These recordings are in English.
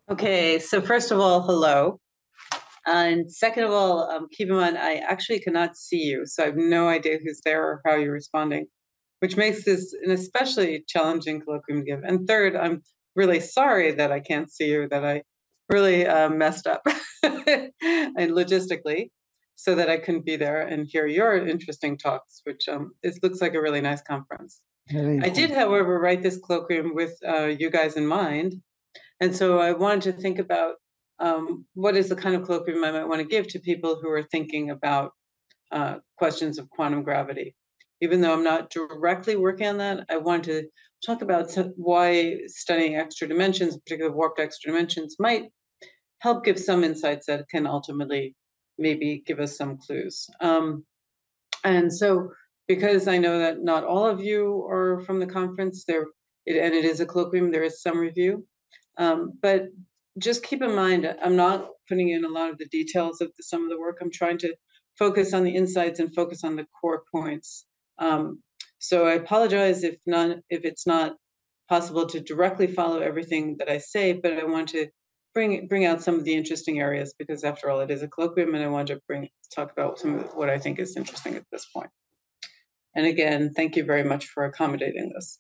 Okay, so first of all, hello. And second of all, keep in mind, I actually cannot see you, so I have no idea who's there or how you're responding, which makes this an especially challenging colloquium to give. And third, I'm really sorry that I can't see you, that I really messed up and logistically so that I couldn't be there and hear your interesting talks, which this looks like a really nice conference. Very I did, cool. however, write this colloquium with you guys in mind. And so I wanted to think about what is the kind of colloquium I might want to give to people who are thinking about questions of quantum gravity. Even though I'm not directly working on that, I want to talk about why studying extra dimensions, particularly warped extra dimensions, might help give some insights that can ultimately maybe give us some clues. And so, because I know that not all of you are from the conference, and it is a colloquium, there is some review. But just keep in mind, I'm not putting in a lot of the details of some of the work. I'm trying to focus on the insights and focus on the core points. So I apologize if it's not possible to directly follow everything that I say, but I want to bring out some of the interesting areas because after all, it is a colloquium, and I want to talk about some of what I think is interesting at this point. And again, thank you very much for accommodating this.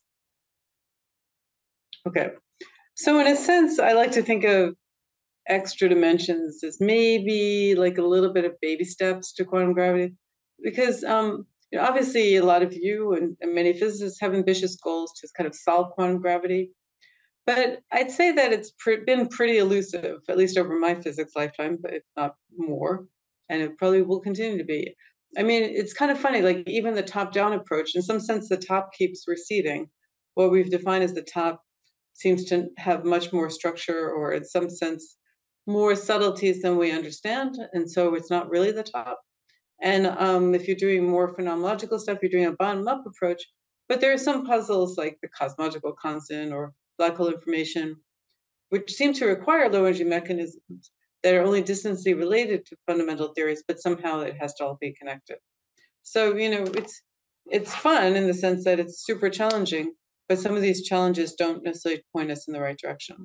Okay. So in a sense, I like to think of extra dimensions as maybe like a little bit of baby steps to quantum gravity, because obviously a lot of you and many physicists have ambitious goals to kind of solve quantum gravity. But I'd say that it's been pretty elusive, at least over my physics lifetime, but if not more, and it probably will continue to be. I mean, it's kind of funny, like even the top-down approach, in some sense, the top keeps receding. What we've defined as the top seems to have much more structure, or in some sense, more subtleties than we understand, and so it's not really the top. And if you're doing more phenomenological stuff, you're doing a bottom-up approach. But there are some puzzles like the cosmological constant or black hole information, which seem to require low energy mechanisms that are only distantly related to fundamental theories, but somehow it has to all be connected. So, it's fun in the sense that it's super challenging, but some of these challenges don't necessarily point us in the right direction.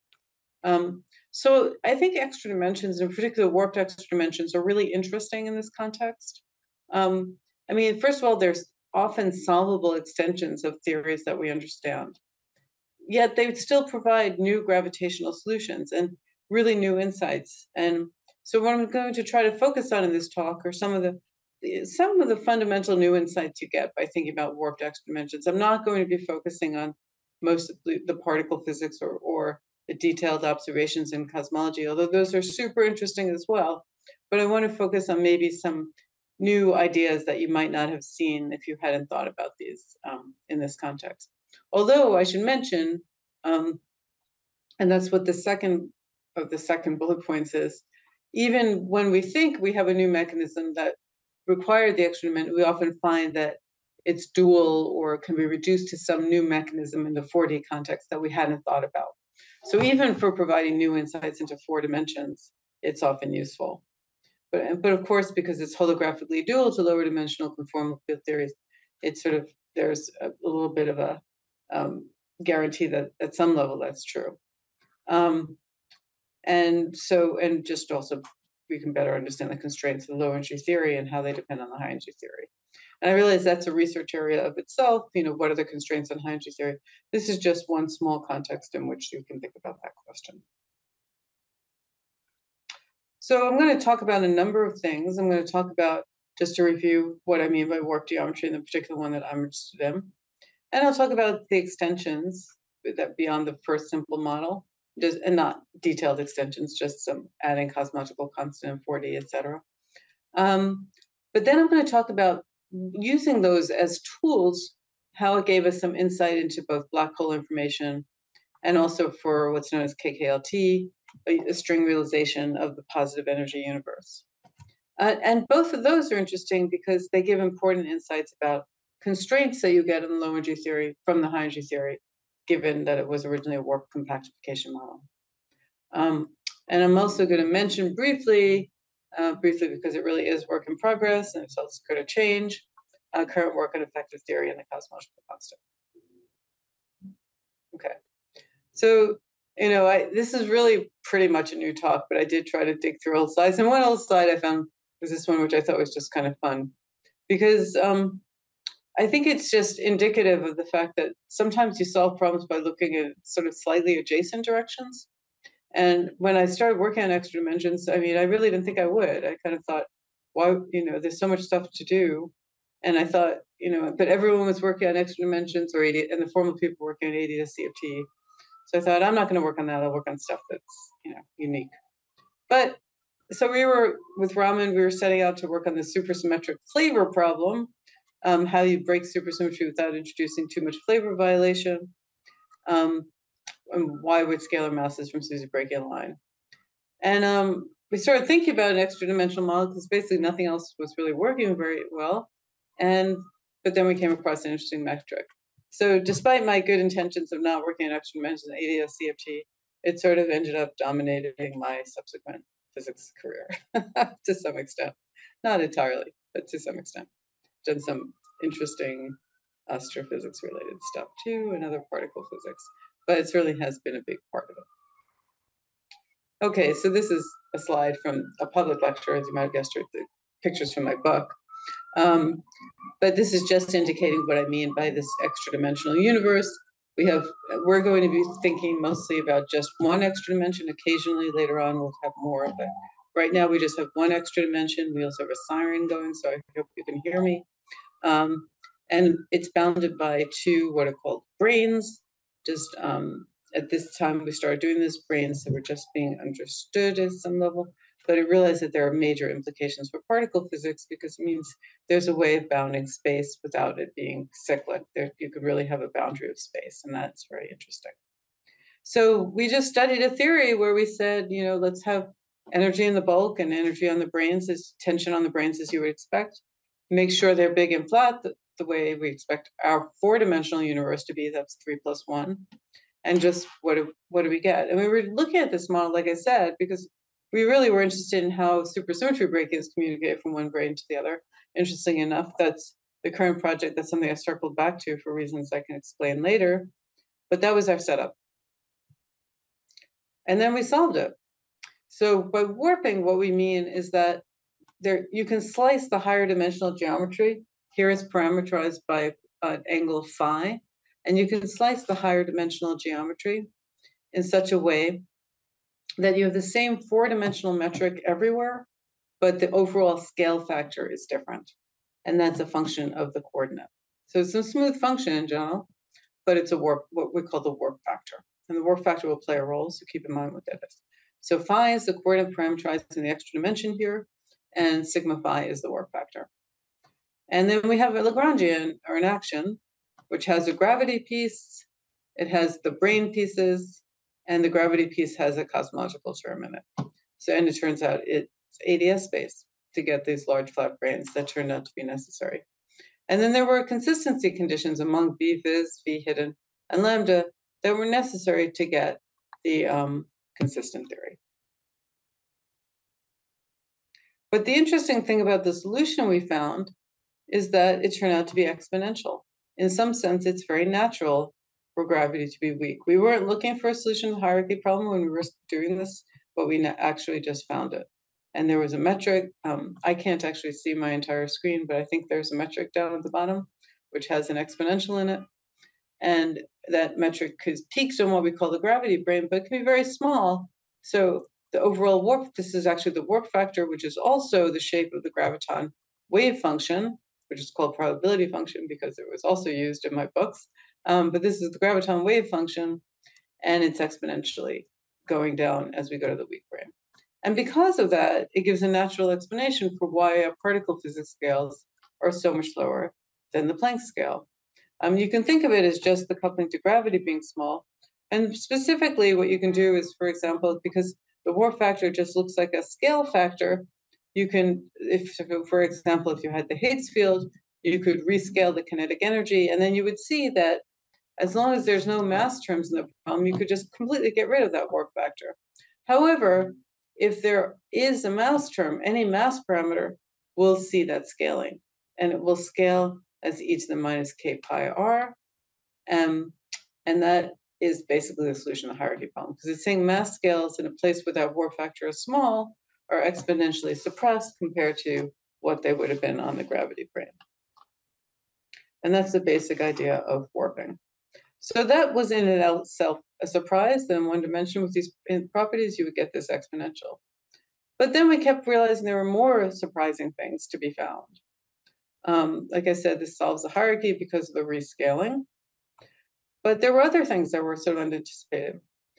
So I think extra dimensions, in particular warped extra dimensions, are really interesting in this context. I mean, first of all, there's often solvable extensions of theories that we understand, yet they still provide new gravitational solutions and really new insights. And so what I'm going to try to focus on in this talk are some of the fundamental new insights you get by thinking about warped extra dimensions. I'm not going to be focusing on most of the particle physics or the detailed observations in cosmology, although those are super interesting as well. But I want to focus on maybe some new ideas that you might not have seen if you hadn't thought about these in this context. Although I should mention, um, and that's what the second of the second bullet points is, even when we think we have a new mechanism that required the extra dimension, we often find that it's dual or can be reduced to some new mechanism in the 4D context that we hadn't thought about. So even for providing new insights into 4 dimensions, it's often useful. But of course, because it's holographically dual to lower dimensional conformal field theories, it's sort of there's a little bit of a guarantee that at some level that's true. And just also we can better understand the constraints of the low energy theory and how they depend on the high energy theory. And I realize that's a research area of itself. What are the constraints on high energy theory? This is just one small context in which you can think about that question. So I'm going to talk about a number of things. I'm going to talk about, just to review, what I mean by warp geometry and the particular one that I'm interested in. And I'll talk about the extensions that beyond the first simple model, and not detailed extensions, just some adding cosmological constant in 4D, etc. But then I'm going to talk about using those as tools, how it gave us some insight into both black hole information and also for what's known as KKLT, a string realization of the positive energy universe. And both of those are interesting because they give important insights about constraints that you get in the low energy theory from the high energy theory, given that it was originally a warp compactification model. And I'm also going to mention briefly because it really is work in progress and it's also going to change, current work on effective theory and the cosmological constant. Okay. So This is really pretty much a new talk, but I did try to dig through old slides. And one old slide I found was this one, which I thought was just kind of fun, because I think it's just indicative of the fact that sometimes you solve problems by looking at sort of slightly adjacent directions. And when I started working on extra dimensions, I mean, I really didn't think I would. I kind of thought, why, there's so much stuff to do. And I thought, but everyone was working on extra dimensions or AD, and the formal people working on ADS CFT. So I thought, I'm not going to work on that. I'll work on stuff that's, unique. But so we were with Raman, we were setting out to work on the supersymmetric flavor problem, how you break supersymmetry without introducing too much flavor violation, and why would scalar masses from SUSY break in line? And we started thinking about an extra dimensional model because basically nothing else was really working very well. But then we came across an interesting metric. So despite my good intentions of not working in extra dimensions in ADS CFT, it sort of ended up dominating my subsequent physics career to some extent. Not entirely, but to some extent. Done some interesting astrophysics related stuff too, and other particle physics, but it certainly has been a big part of it. Okay, so this is a slide from a public lecture, as you might have guessed, or the pictures from my book. But this is just indicating what I mean by this extra dimensional universe. We're going to be thinking mostly about just one extra dimension. Occasionally later on we'll have more, but right now we just have one extra dimension. We also have a siren going, so I hope you can hear me. And it's bounded by two what are called branes. Just at this time we started doing this, branes that were just being understood at some level, but I realized that there are major implications for particle physics because it means there's a way of bounding space without it being cyclic. You could really have a boundary of space, and that's very interesting. So we just studied a theory where we said, let's have energy in the bulk and energy on the branes, as tension on the branes as you would expect. Make sure they're big and flat the way we expect our four-dimensional universe to be. That's 3 + 1. And just what do we get? And we were looking at this model, like I said, because we really were interested in how supersymmetry break-ins communicate from one brane to the other. Interesting enough, that's the current project. That's something I circled back to for reasons I can explain later. But that was our setup. And then we solved it. So by warping, what we mean is that you can slice the higher dimensional geometry. Here is parameterized by an angle phi. And you can slice the higher dimensional geometry in such a way that you have the same four-dimensional metric everywhere, but the overall scale factor is different. And that's a function of the coordinate. So it's a smooth function in general, but it's what we call the warp factor. And the warp factor will play a role, so keep in mind what that is. So phi is the coordinate parameterized in the extra dimension here, and sigma phi is the warp factor. And then we have a Lagrangian, or an action, which has a gravity piece, it has the brane pieces, and the gravity piece has a cosmological term in it. So, and it turns out it's ADS space to get these large flat branes that turned out to be necessary. And then there were consistency conditions among V vis, V hidden, and lambda that were necessary to get the consistent theory. But the interesting thing about the solution we found is that it turned out to be exponential. In some sense, it's very natural for gravity to be weak. We weren't looking for a solution to the hierarchy problem when we were doing this, but we actually just found it. And there was a metric. I can't actually see my entire screen, but I think there's a metric down at the bottom, which has an exponential in it. And that metric is peaked on what we call the gravity brane, but it can be very small. So the overall warp, this is actually the warp factor, which is also the shape of the graviton wave function, which is called probability function because it was also used in my books. But this is the graviton wave function, and it's exponentially going down as we go to the weak brane. And because of that, it gives a natural explanation for why our particle physics scales are so much lower than the Planck scale. You can think of it as just the coupling to gravity being small. And specifically, what you can do is, for example, because the warp factor just looks like a scale factor, you can, for example, if you had the Higgs field, you could rescale the kinetic energy, and then you would see that as long as there's no mass terms in the problem, you could just completely get rid of that warp factor. However, if there is a mass term, any mass parameter will see that scaling, and it will scale as e to the minus k pi r. And that is basically the solution to the hierarchy problem, because it's saying mass scales in a place where that warp factor is small are exponentially suppressed compared to what they would have been on the gravity brane. And that's the basic idea of warping. So that was in itself a surprise that in one dimension with these properties, you would get this exponential. But then we kept realizing there were more surprising things to be found. Like I said, this solves the hierarchy because of the rescaling. But there were other things that were sort of unanticipated.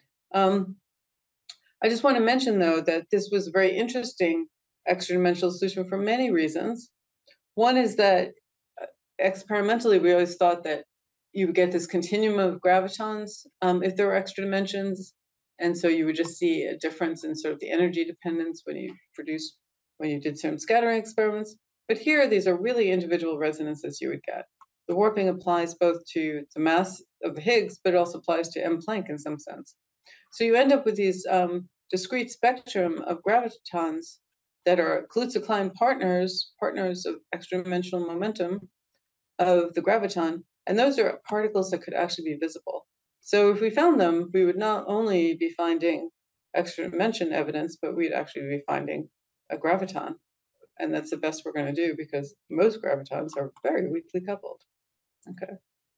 I just want to mention, though, that this was a very interesting extra-dimensional solution for many reasons. One is that experimentally, we always thought that you would get this continuum of gravitons if there were extra dimensions. And so you would just see a difference in sort of the energy dependence when you did certain scattering experiments. But here, these are really individual resonances you would get. The warping applies both to the mass of the Higgs, but it also applies to M Planck in some sense. So you end up with these discrete spectrum of gravitons that are Kaluza-Klein partners of extra-dimensional momentum of the graviton, and those are particles that could actually be visible. So if we found them, we would not only be finding extra dimension evidence, but we'd actually be finding a graviton. And that's the best we're going to do because most gravitons are very weakly coupled. Okay.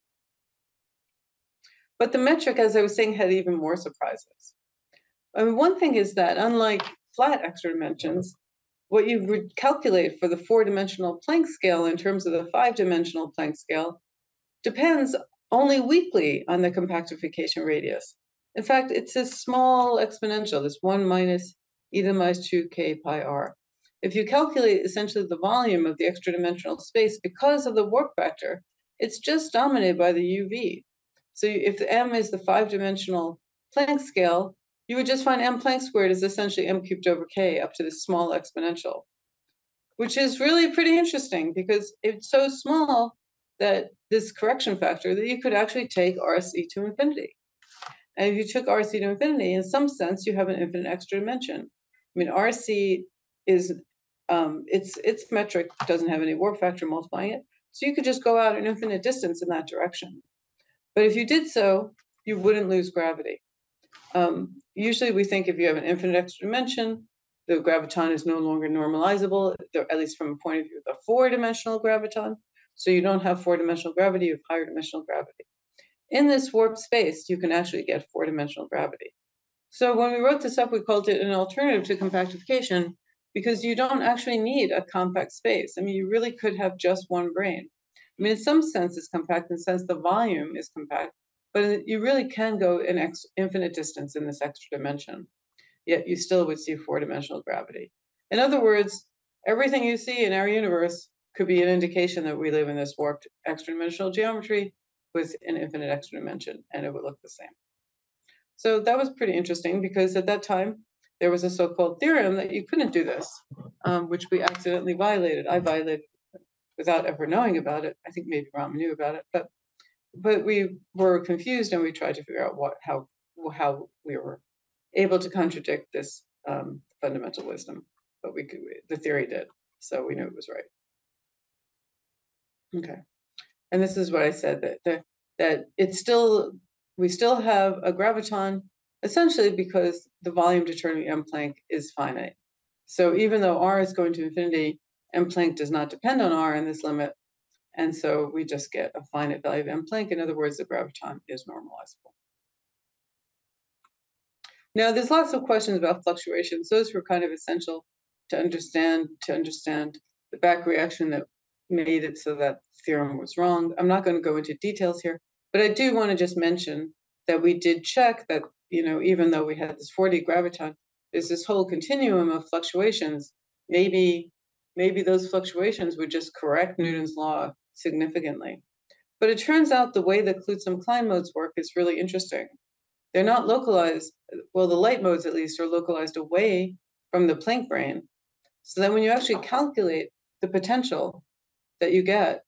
But the metric, as I was saying, had even more surprises. I mean, one thing is that unlike flat extra dimensions, what you would calculate for the 4-dimensional Planck scale in terms of the 5-dimensional Planck scale depends only weakly on the compactification radius. In fact, it's this small exponential, this 1 minus e to the minus 2k pi r. If you calculate essentially the volume of the extra-dimensional space because of the warp factor, it's just dominated by the UV. So if the m is the 5-dimensional Planck scale, you would just find m Planck squared is essentially m cubed over k up to this small exponential, which is really pretty interesting because it's so small that this correction factor that you could actually take RC to infinity. And if you took RC to infinity, in some sense, you have an infinite extra dimension. I mean, RC is, its metric doesn't have any warp factor multiplying it. So you could just go out an infinite distance in that direction. But if you did so, you wouldn't lose gravity. Usually we think if you have an infinite extra dimension, the graviton is no longer normalizable, at least from a point of view of the 4-dimensional graviton. So you don't have 4-dimensional gravity, you have higher dimensional gravity. In this warped space, you can actually get 4-dimensional gravity. So when we wrote this up, we called it an alternative to compactification because you don't actually need a compact space. I mean, you really could have just one brane. I mean, in some sense, it's compact in the sense the volume is compact, but you really can go an infinite distance in this extra dimension, yet you still would see 4-dimensional gravity. In other words, everything you see in our universe could be an indication that we live in this warped extra-dimensional geometry with an infinite extra dimension, and it would look the same. So that was pretty interesting because at that time, there was a so-called theorem that you couldn't do this, which we accidentally violated. I violated without ever knowing about it. I think maybe Ram knew about it, but we were confused and we tried to figure out how we were able to contradict this fundamental wisdom, but the theory did, so we knew it was right. Okay, and this is what I said, that we still have a graviton essentially because the volume determining M Planck is finite. So even though R is going to infinity, M Planck does not depend on R in this limit, and so we just get a finite value of M Planck. In other words, the graviton is normalizable. Now, there's lots of questions about fluctuations. Those were kind of essential to understand the back reaction that made it so that the theorem was wrong. I'm not going to go into details here, but I do want to just mention that we did check that, even though we had this 4D graviton, there's this whole continuum of fluctuations. Maybe those fluctuations would just correct Newton's law significantly. But it turns out the way that Kaluza-Klein modes work is really interesting. They're not localized, well, the light modes at least are localized away from the Planck brane. So then when you actually calculate the potential that you get,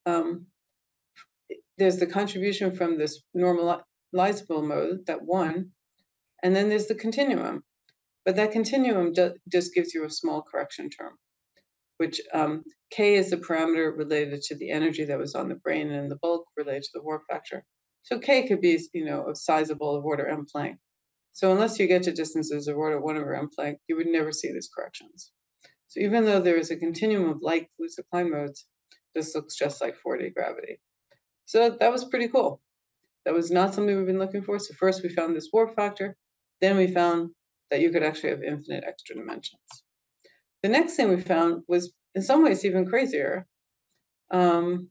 there's the contribution from this normalizable mode, that one, and then there's the continuum. But that continuum just gives you a small correction term, which K is the parameter related to the energy that was on the brane and the bulk related to the warp factor. So K could be, of sizable of order M Planck. So unless you get to distances of order 1/m Planck, you would never see these corrections. So even though there is a continuum of light fluid Klein modes, this looks just like 4D gravity. So that was pretty cool. That was not something we've been looking for. So first we found this warp factor, then we found that you could actually have infinite extra dimensions. The next thing we found was in some ways even crazier. I'm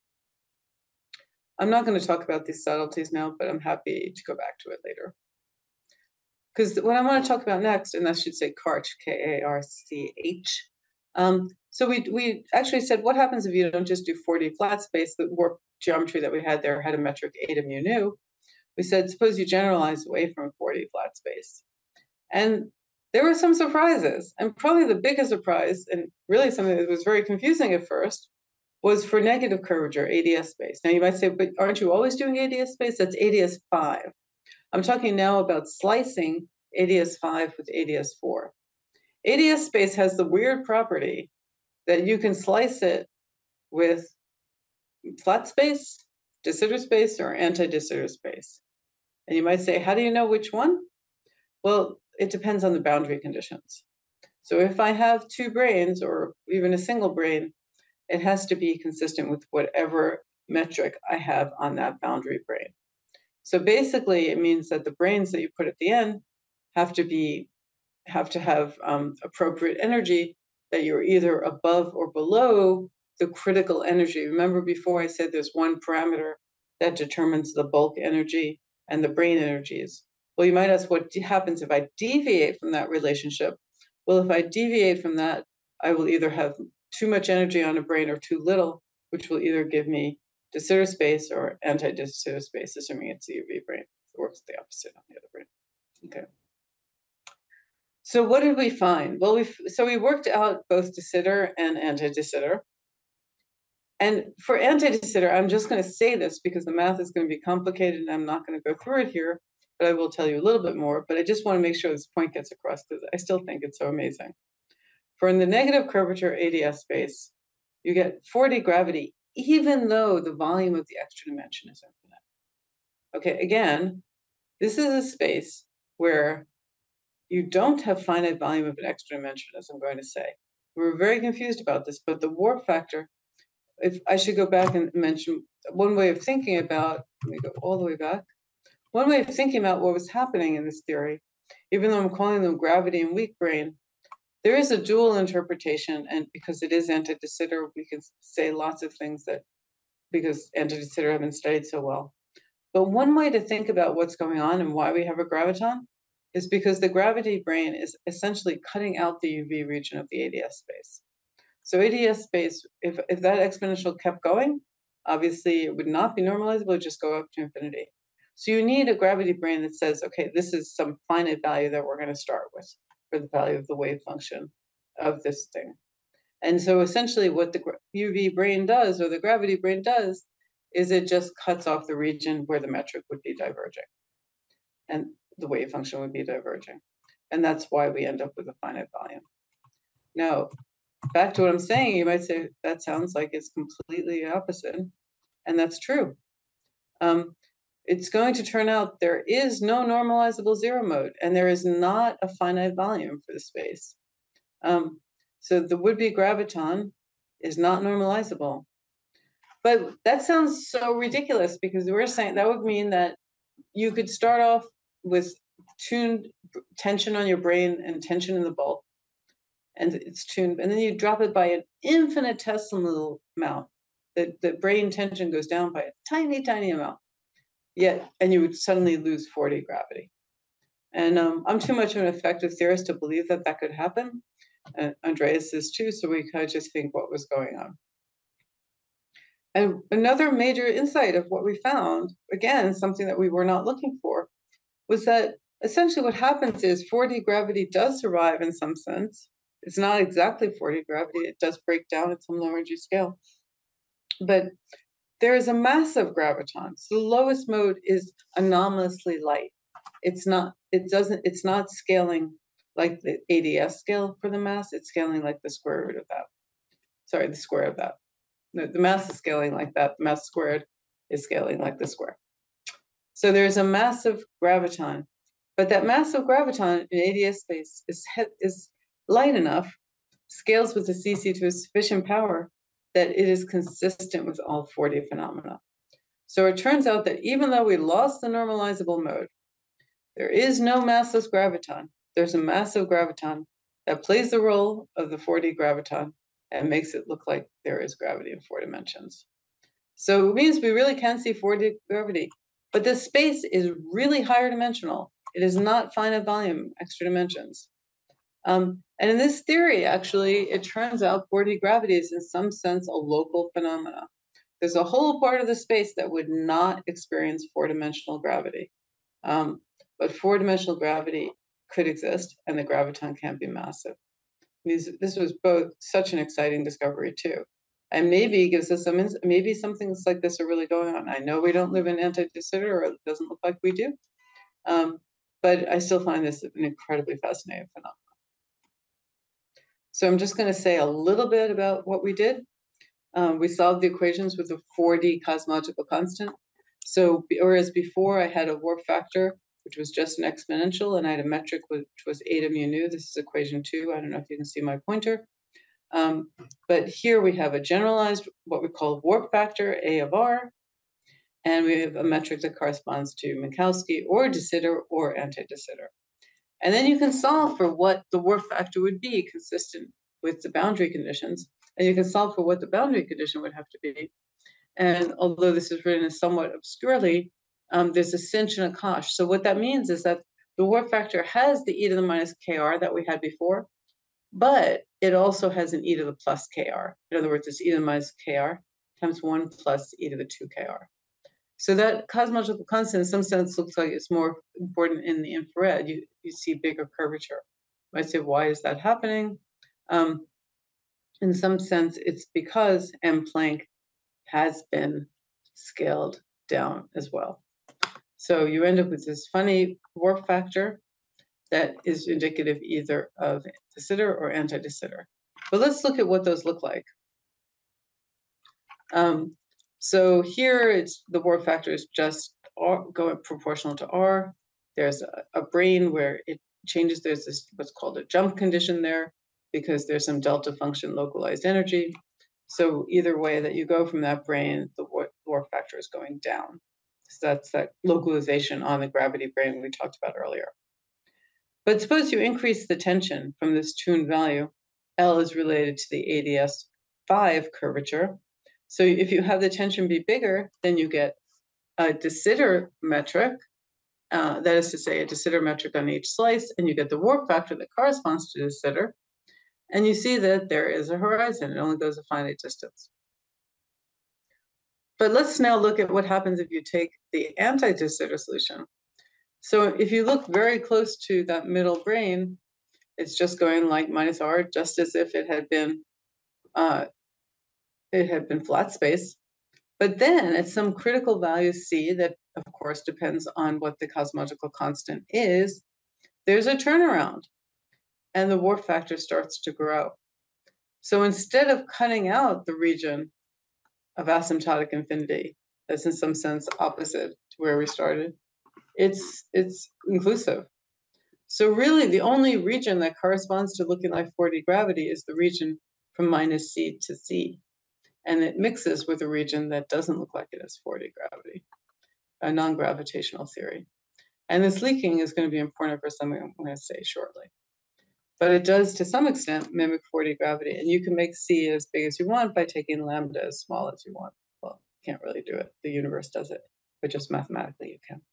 not going to talk about these subtleties now, but I'm happy to go back to it later. Because what I want to talk about next, and that should say Karch, K-A-R-C-H. So we actually said, what happens if you don't just do 4D flat space? The warp geometry that we had there had a metric eta mu nu. We said, suppose you generalize away from 4D flat space. And there were some surprises. And probably the biggest surprise, and really something that was very confusing at first, was for negative curvature, ADS space. Now you might say, but aren't you always doing ADS space? That's ADS 5. I'm talking now about slicing ADS 5 with ADS 4. ADS space has the weird property that you can slice it with flat space, de Sitter space, or anti-de Sitter space. And you might say, how do you know which one? Well, it depends on the boundary conditions. So if I have two branes or even a single brane, it has to be consistent with whatever metric I have on that boundary brane. So basically, it means that the branes that you put at the end have to have appropriate energy, that you're either above or below the critical energy. Remember before I said there's one parameter that determines the bulk energy and the brane energies. Well, you might ask what happens if I deviate from that relationship. Well, if I deviate from that, I will either have too much energy on a brane or too little, which will either give me de Sitter space or anti-de Sitter space, assuming it's a UV brane. It works the opposite on the other brane. Okay. So what did we find? Well, we worked out both de Sitter and anti-de Sitter. And for anti-de Sitter, I'm just going to say this because the math is going to be complicated and I'm not going to go through it here, but I will tell you a little bit more. But I just want to make sure this point gets across because I still think it's so amazing. For in the negative curvature ADS space, you get 4D gravity, even though the volume of the extra dimension is infinite. Okay, again, this is a space where you don't have finite volume of an extra dimension, as I'm going to say. We were very confused about this, but the warp factor, if I should go back and mention one way of thinking about, let me go all the way back. One way of thinking about what was happening in this theory, even though I'm calling them gravity and weak brane, there is a dual interpretation, and because it is anti-de Sitter, we can say lots of things that, because anti-de Sitter have been studied so well. But one way to think about what's going on and why we have a graviton is because the gravity brane is essentially cutting out the UV region of the ADS space. So ADS space, if that exponential kept going, obviously it would not be normalizable, it would just go up to infinity. So you need a gravity brane that says, okay, this is some finite value that we're going to start with for the value of the wave function of this thing. And so essentially what the UV brane does, or the gravity brane does, is it just cuts off the region where the metric would be diverging. And the wave function would be diverging. And that's why we end up with a finite volume. Now, back to what I'm saying, you might say, that sounds like it's completely opposite. And that's true. It's going to turn out there is no normalizable zero mode, and there is not a finite volume for the space. So the would-be graviton is not normalizable. But that sounds so ridiculous because we're saying that would mean that you could start off with tuned tension on your brane and tension in the bulk, and it's tuned, and then you drop it by an infinitesimal amount. The brane tension goes down by a tiny, tiny amount. Yet, and you would suddenly lose 4D gravity. And I'm too much of an effective theorist to believe that that could happen. And Andreas is too, so we kind of just think what was going on. And another major insight of what we found, again, something that we were not looking for, was that essentially what happens is 4D gravity does survive in some sense. It's not exactly 4D gravity, it does break down at some low energy scale. But there is a massive graviton. So the lowest mode is anomalously light. It's not scaling like the ADS scale for the mass, it's scaling like the square root of that. Sorry, the square of that. No, the mass is scaling like that, the mass squared is scaling like the square. So there's a massive graviton, but that massive graviton in ADS space is light enough, scales with the CC to a sufficient power that it is consistent with all 4D phenomena. So it turns out that even though we lost the normalizable mode, there is no massless graviton. There's a massive graviton that plays the role of the 4D graviton and makes it look like there is gravity in 4 dimensions. So it means we really can see 4D gravity, but this space is really higher dimensional. It is not finite volume, extra dimensions. And in this theory, actually, it turns out 4D gravity is in some sense a local phenomena. There's a whole part of the space that would not experience 4-dimensional gravity. But 4-dimensional gravity could exist, and the graviton can be massive. This was both such an exciting discovery too, and maybe gives us maybe something like this are really going on. I know we don't live in anti-de Sitter, or it doesn't look like we do, but I still find this an incredibly fascinating phenomenon. So I'm just going to say a little bit about what we did. We solved the equations with a 4D cosmological constant. So whereas before I had a warp factor, which was just an exponential, and I had a metric which was eta mu nu. This is equation 2. I don't know if you can see my pointer. But here we have a generalized, what we call warp factor, A of R, and we have a metric that corresponds to Minkowski or de Sitter or anti-de Sitter. And then you can solve for what the warp factor would be consistent with the boundary conditions, and you can solve for what the boundary condition would have to be. And although this is written somewhat obscurely, there's a sinh and a cosh. So what that means is that the warp factor has the e to the minus kr that we had before, but it also has an e to the plus kr. In other words, it's e to the minus kr times 1 plus e to the 2 kr. So that cosmological constant in some sense looks like it's more important in the infrared. You see bigger curvature. I say, why is that happening? In some sense, it's because M Planck has been scaled down as well. So you end up with this funny warp factor that is indicative either of de Sitter or anti-de Sitter. But let's look at what those look like. So here it's the warp factor is just going proportional to R. There's a brane where it changes. There's this what's called a jump condition there because there's some delta function localized energy. So either way that you go from that brane, the warp factor is going down. So that's that localization on the gravity brane we talked about earlier. But suppose you increase the tension from this tuned value. L is related to the ADS 5 curvature. So if you have the tension be bigger, then you get a de Sitter metric. That is to say, a de Sitter metric on each slice, and you get the warp factor that corresponds to de Sitter. And you see that there is a horizon. It only goes a finite distance. But let's now look at what happens if you take the anti-de Sitter solution. So if you look very close to that middle brane, it's just going like minus R, just as if it had been flat space. But then at some critical value C, that of course depends on what the cosmological constant is, there's a turnaround and the warp factor starts to grow. So instead of cutting out the region of asymptotic infinity, that's in some sense opposite to where we started, it's inclusive. So really the only region that corresponds to looking like 4D gravity is the region from minus C to C. And it mixes with a region that doesn't look like it has 4D gravity, a non-gravitational theory. And this leaking is going to be important for something I'm going to say shortly. But it does, to some extent, mimic 4D gravity. And you can make C as big as you want by taking lambda as small as you want. Well, you can't really do it. The universe does it, but just mathematically you can.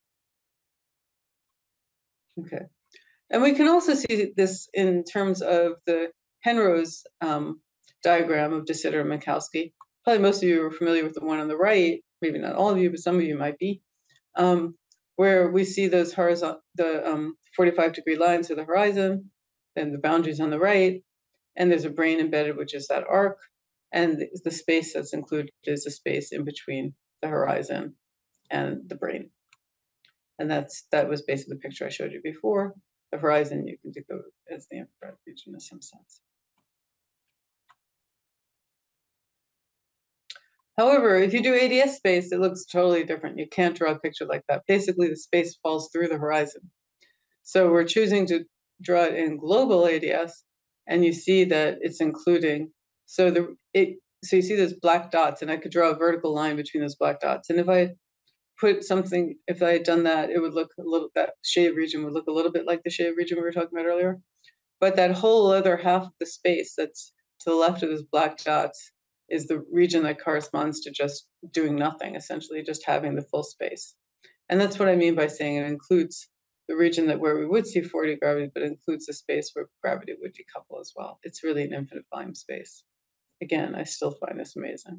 Okay. And we can also see this in terms of the Penrose diagram of de Sitter and Minkowski. Probably most of you are familiar with the one on the right, maybe not all of you, but some of you might be, where we see those horizontal, the 45-degree lines of the horizon, then the boundaries on the right, and there's a brane embedded, which is that arc, and the space that's included is the space in between the horizon and the brane. And that was basically the picture I showed you before. The horizon you can think of as the infrared region in some sense. However, if you do ADS space, it looks totally different. You can't draw a picture like that. Basically, the space falls through the horizon. So we're choosing to draw it in global ADS, and you see that it's including, so you see those black dots, and I could draw a vertical line between those black dots. And if I had done that, it would look that shaded region would look a little bit like the shaded region we were talking about earlier. But that whole other half of the space that's to the left of those black dots is the region that corresponds to just doing nothing, essentially just having the full space. And that's what I mean by saying it includes the region where we would see 4D gravity, but includes the space where gravity would decouple as well. It's really an infinite volume space. Again, I still find this amazing.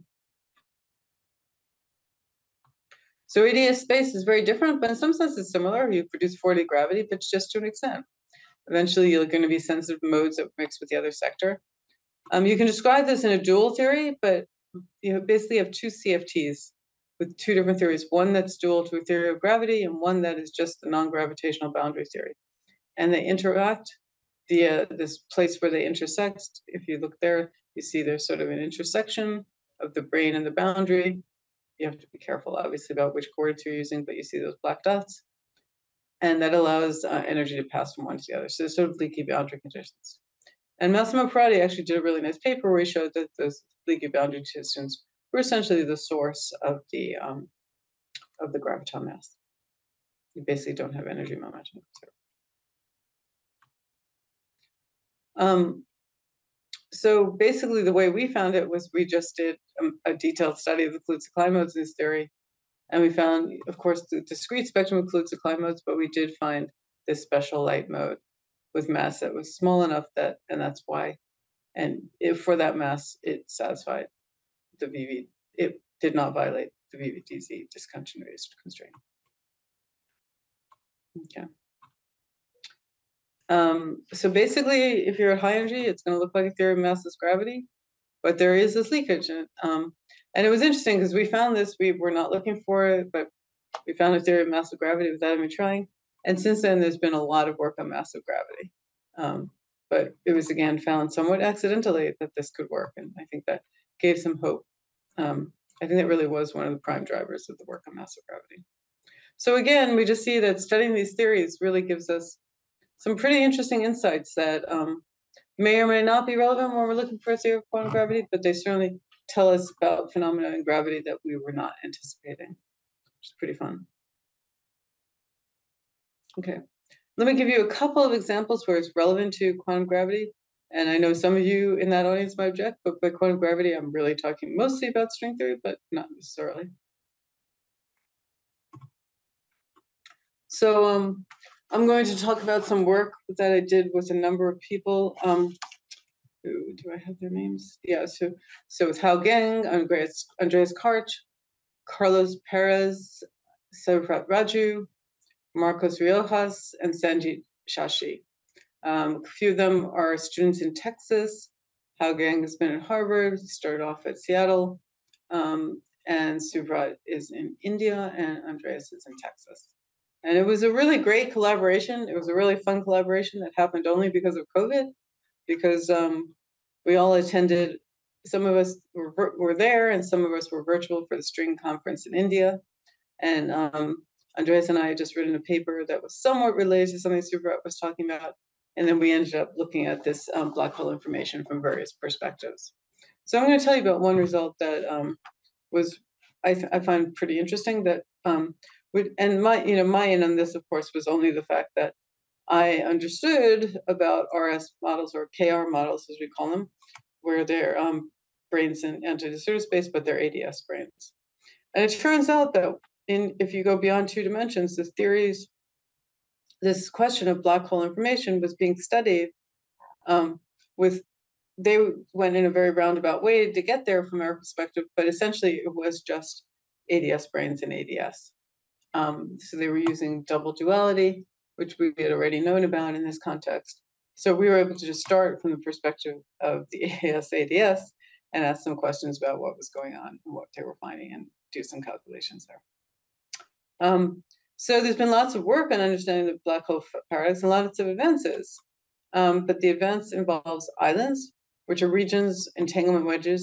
So ADS space is very different, but in some sense it's similar. You produce 4D gravity, but just to an extent. Eventually, you're going to be sensitive modes that mix with the other sector. You can describe this in a dual theory, but you basically have two CFTs with two different theories, one that's dual to a theory of gravity and one that is just the non-gravitational boundary theory. And they interact via this place where they intersect. If you look there, you see there's sort of an intersection of the brane and the boundary. You have to be careful, obviously, about which coordinates you're using, but you see those black dots. And that allows energy to pass from one to the other. So there's sort of leaky boundary conditions. And Massimo Parati actually did a really nice paper where he showed that those leaky boundary conditions were essentially the source of the graviton mass. You basically don't have energy momentum. So basically, the way we found it was we just did a detailed study of the Kaluza-Klein modes in this theory. And we found, of course, the discrete spectrum of Kaluza-Klein modes, but we did find this special light mode with mass that was small enough that, and that's why. And for that mass, it satisfied the VV. It did not violate the VVDZ discontinuity constraint. Okay. So basically, if you're at high energy, it's going to look like a theory of massless gravity, but there is this leakage. And it was interesting because we found this, we were not looking for it, but we found a theory of massive gravity without even trying. And since then, there's been a lot of work on massive gravity. But it was, again, found somewhat accidentally that this could work. And I think that gave some hope. I think that really was one of the prime drivers of the work on massive gravity. So again, we just see that studying these theories really gives us some pretty interesting insights that may or may not be relevant when we're looking for a theory of quantum gravity, but they certainly tell us about phenomena in gravity that we were not anticipating, which is pretty fun. Okay, let me give you a couple of examples where it's relevant to quantum gravity. And I know some of you in that audience might object, but by quantum gravity, I'm really talking mostly about string theory, but not necessarily. So I'm going to talk about some work that I did with a number of people. Do I have their names? Yeah, so it's Hao Geng, Andreas Karch, Carlos Perez, Sarvrat Raju, Marcos Riojas, and Sanjit Shashi. A few of them are students in Texas. Hao Geng has been at Harvard, started off at Seattle, and Sarvrat is in India, and Andreas is in Texas. And it was a really great collaboration. It was a really fun collaboration that happened only because of COVID, because we all attended, some of us were there and some of us were virtual for the string conference in India. And Andreas and I had just written a paper that was somewhat related to something Sarvrat was talking about. And then we ended up looking at this black hole information from various perspectives. So I'm going to tell you about one result that I find pretty interesting, that and my in on this, of course, was only the fact that I understood about RS models, or KR models, as we call them, where they're branes in anti-de Sitter space, but they're ADS branes. And it turns out that if you go beyond 2 dimensions, this question of black hole information was being studied they went in a very roundabout way to get there from our perspective, but essentially it was just ADS branes and ADS. So they were using double duality, which we had already known about in this context. So we were able to just start from the perspective of the ADS and ask some questions about what was going on and what they were finding, and do some calculations there. So there's been lots of work on understanding the black hole paradox and lots of advances. But the advance involves islands, which are regions, entanglement wedges,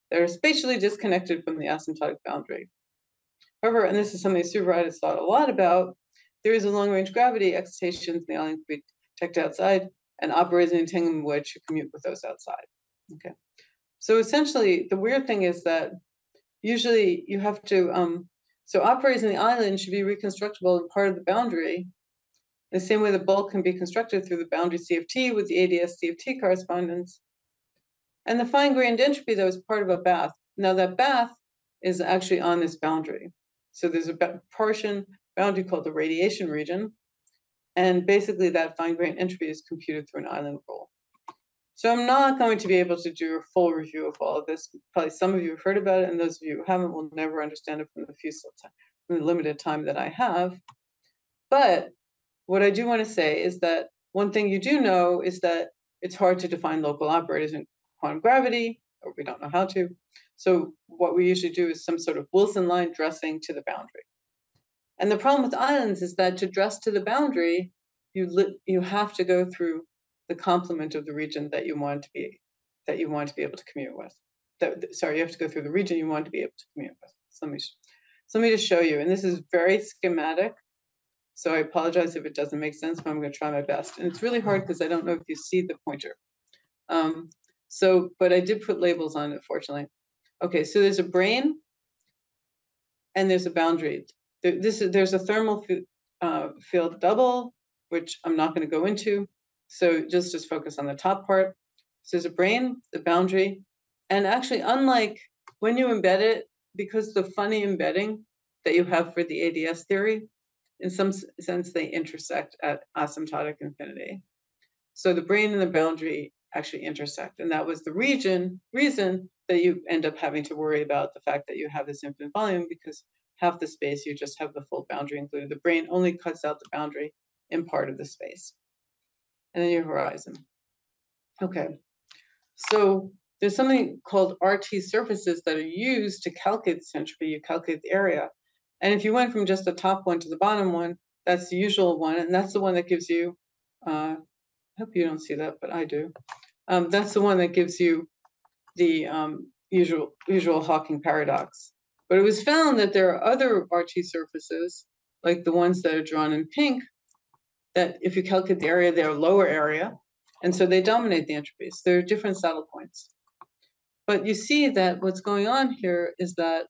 that are spatially disconnected from the asymptotic boundary. However, and this is something Suvaridis has thought a lot about, there is a long-range gravity excitations in the island can be detected outside, and operators in the entanglement wedge should commute with those outside. Okay. So essentially, the weird thing is that usually you have to, so operators in the island should be reconstructible as part of the boundary, the same way the bulk can be constructed through the boundary CFT with the ADS CFT correspondence. And the fine-grained entropy, though, is part of a bath. Now that bath is actually on this boundary. So there's a portion boundary called the radiation region. And basically that fine-grained entropy is computed through an island rule. So I'm not going to be able to do a full review of all of this. Probably some of you have heard about it, and those of you who haven't will never understand it from the limited time that I have. But what I do want to say is that one thing you do know is that it's hard to define local operators in quantum gravity, or we don't know how to. So what we usually do is some sort of Wilson line dressing to the boundary. And the problem with islands is that to dress to the boundary, you have to go through the complement of the region that you want to be able to commute with. You have to go through the region you want to be able to commute with. So let me just show you. And this is very schematic. So I apologize if it doesn't make sense, but I'm going to try my best. And it's really hard because I don't know if you see the pointer. But I did put labels on it, fortunately. Okay, so there's a brane and there's a boundary. There's a thermal field double, which I'm not going to go into. So just focus on the top part. So there's a brane, the boundary, and actually, unlike when you embed it, because the funny embedding that you have for the ADS theory, in some sense, they intersect at asymptotic infinity. So the brane and the boundary actually intersect. And that was the reason that you end up having to worry about the fact that you have this infinite volume, because half the space, you just have the full boundary included. The brane only cuts out the boundary in part of the space. And then your horizon. Okay. So there's something called RT surfaces that are used to calculate this entropy. You calculate the area. And if you went from just the top one to the bottom one, that's the usual one. And that's the one that gives you, I hope you don't see that, but I do. That's the one that gives you the usual Hawking paradox. But it was found that there are other RT surfaces, like the ones that are drawn in pink, that if you calculate the area, they're lower area. And so they dominate the entropies. There are different saddle points. But you see that what's going on here is that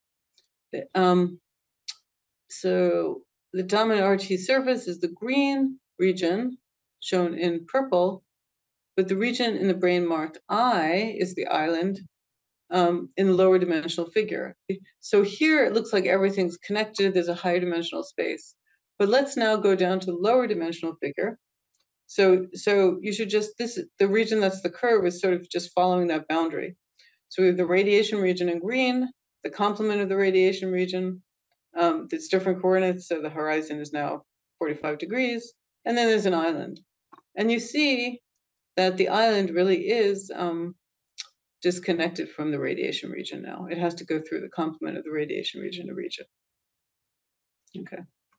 so the dominant RT surface is the green region shown in purple, but the region in the brane marked I is the island in the lower dimensional figure. So here it looks like everything's connected. There's a higher dimensional space. But let's now go down to the lower dimensional figure. So you should the region that's the curve is sort of just following that boundary. So we have the radiation region in green, the complement of the radiation region. It's different coordinates, so the horizon is now 45 degrees, and then there's an island. And you see that the island really is disconnected from the radiation region now. It has to go through the complement of the radiation region to reach it. Okay.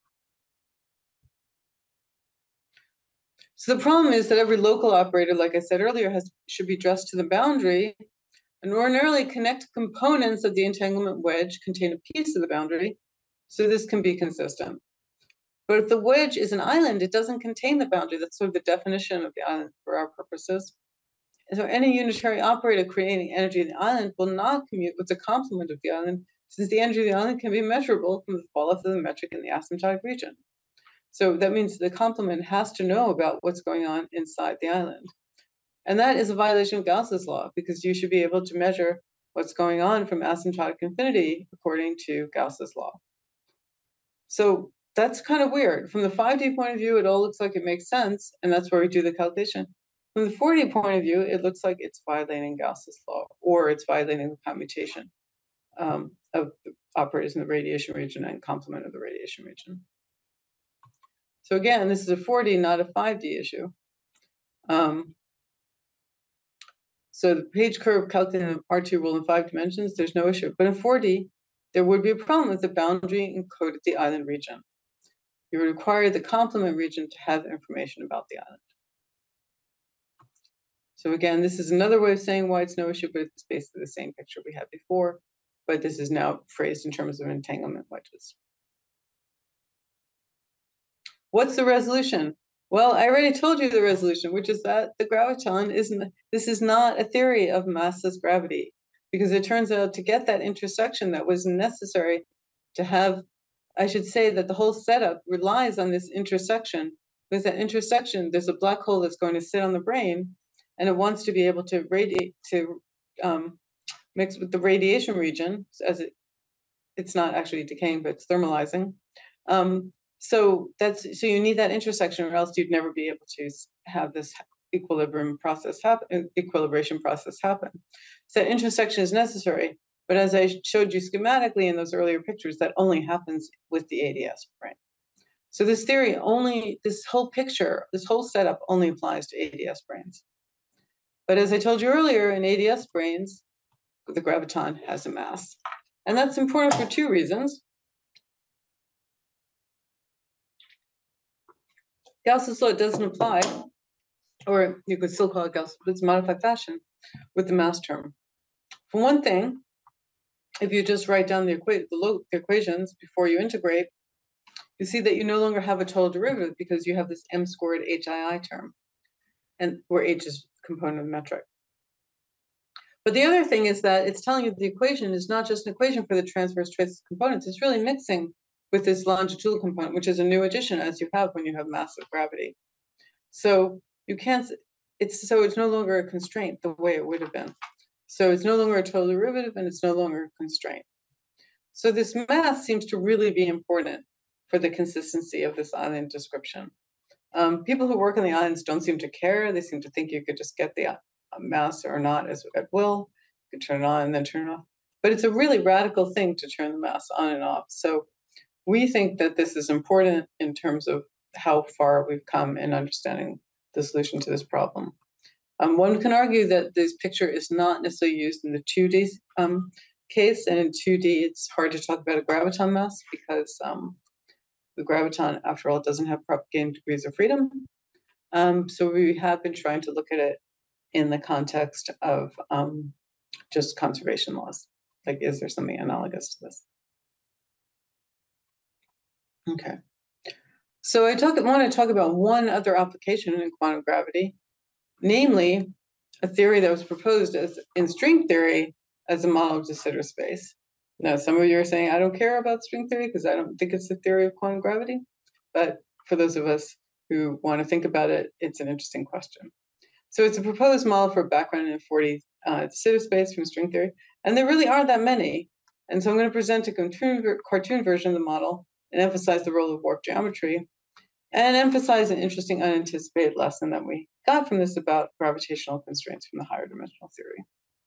So the problem is that every local operator, like I said earlier, should be dressed to the boundary, and ordinarily connected components of the entanglement wedge contain a piece of the boundary, so this can be consistent. But if the wedge is an island, it doesn't contain the boundary. That's sort of the definition of the island for our purposes. And so any unitary operator creating energy in the island will not commute with the complement of the island, since the energy of the island can be measurable from the fall off of the metric in the asymptotic region. So that means the complement has to know about what's going on inside the island. And that is a violation of Gauss's law, because you should be able to measure what's going on from asymptotic infinity according to Gauss's law. So that's kind of weird. From the 5D point of view, it all looks like it makes sense, and that's where we do the calculation. From the 4D point of view, it looks like it's violating Gauss's law, or it's violating the commutation of the operators in the radiation region and complement of the radiation region. So again, this is a 4D, not a 5D issue. So the page curve calculating the RT rule in 5 dimensions, there's no issue. But in 4D, there would be a problem if the boundary encoded the island region. You would require the complement region to have information about the island. So again, this is another way of saying why it's no issue, but it's basically the same picture we had before, but this is now phrased in terms of entanglement wedges. What's the resolution? Well, I already told you the resolution, which is that the graviton this is not a theory of massless gravity, because it turns out to get that intersection that was necessary to have, I should say that the whole setup relies on this intersection, because that intersection, there's a black hole that's going to sit on the brain, and it wants to be able to radiate, to mix with the radiation region, as it's not actually decaying, but it's thermalizing. So you need that intersection, or else you'd never be able to have this equilibration process happen. So that intersection is necessary, but as I showed you schematically in those earlier pictures, that only happens with the ADS brain. So this theory this whole picture, this whole setup only applies to ADS brains. But as I told you earlier, in ADS brains, the graviton has a mass. And that's important for two reasons. Gauss's law doesn't apply, or you could still call it Gauss, but it's modified fashion with the mass term. For one thing, if you just write down the equations before you integrate, you see that you no longer have a total derivative because you have this m squared HII term, and where h is component of metric. But the other thing is that it's telling you the equation is not just an equation for the transverse trace components, it's really mixing with this longitudinal component, which is a new addition, as you have when you have massive gravity. So you can't, it's no longer a constraint the way it would have been. So it's no longer a total derivative, and it's no longer a constraint. So this mass seems to really be important for the consistency of this island description. People who work on the islands don't seem to care. They seem to think you could just get the mass or not at will. You can turn it on and then turn it off. But it's a really radical thing to turn the mass on and off. So we think that this is important in terms of how far we've come in understanding the solution to this problem. One can argue that this picture is not necessarily used in the 2D case, and in 2D it's hard to talk about a graviton mass because the graviton, after all, doesn't have propagating degrees of freedom. So we have been trying to look at it in the context of just conservation laws. Like, is there something analogous to this? Okay. So I want to talk about one other application in quantum gravity, namely a theory that was proposed in string theory as a model of de Sitter space. Now, some of you are saying, I don't care about string theory because I don't think it's the theory of quantum gravity. But for those of us who want to think about it, it's an interesting question. So it's a proposed model for background in 4D de Sitter space from string theory. And there really aren't that many. And so I'm going to present a cartoon version of the model and emphasize the role of warp geometry and emphasize an interesting unanticipated lesson that we got from this about gravitational constraints from the higher dimensional theory.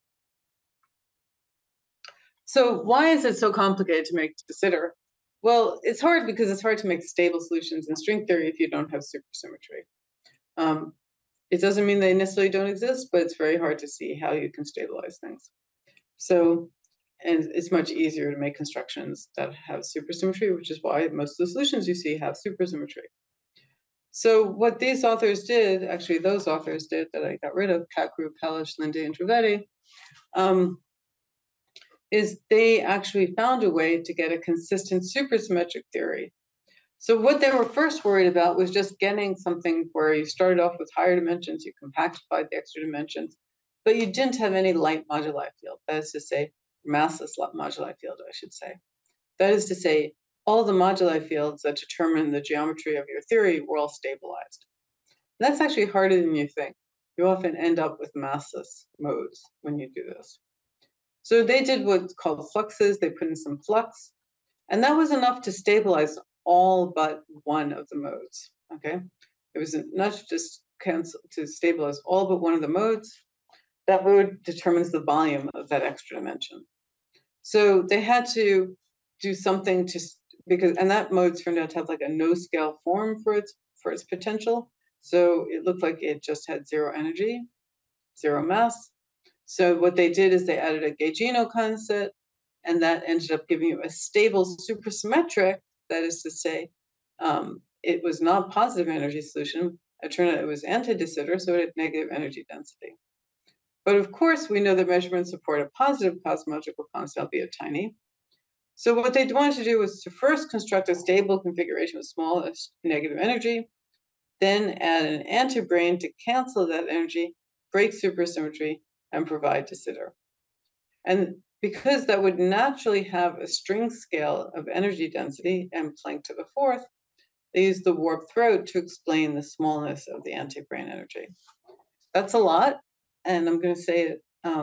So why is it so complicated to make de Sitter? Well, it's hard because it's hard to make stable solutions in string theory if you don't have supersymmetry. It doesn't mean they necessarily don't exist, but it's very hard to see how you can stabilize things. So, and it's much easier to make constructions that have supersymmetry, which is why most of the solutions you see have supersymmetry. So what these authors did, actually those authors did that I got rid of, Kakru, Kalish, Linde, and Trivedi, is they actually found a way to get a consistent supersymmetric theory. So what they were first worried about was just getting something where you started off with higher dimensions, you compactified the extra dimensions, but you didn't have any light moduli field. That is to say, massless moduli field, I should say. That is to say, all the moduli fields that determine the geometry of your theory were all stabilized. And that's actually harder than you think. You often end up with massless modes when you do this. So they did what's called fluxes. They put in some flux, and that was enough to stabilize all but one of the modes. Okay, it was enough to stabilize all but one of the modes. That mode determines the volume of that extra dimension. So they had to do something and that mode turned out to have like a no scale form for its potential. So it looked like it just had zero energy, zero mass. So what they did is they added a Gaugino constant, and that ended up giving you a stable supersymmetric. That is to say, it was not positive energy solution. It turned out it was anti-de Sitter, so it had negative energy density. But of course, we know that measurements support a positive cosmological constant, albeit tiny. So what they wanted to do was to first construct a stable configuration with smallest negative energy, then add an antibrane to cancel that energy, break supersymmetry, and provide de Sitter. And because that would naturally have a string scale of energy density, m Planck to the fourth, they used the warp throat to explain the smallness of the antibrane energy. That's a lot, and I'm going to say it.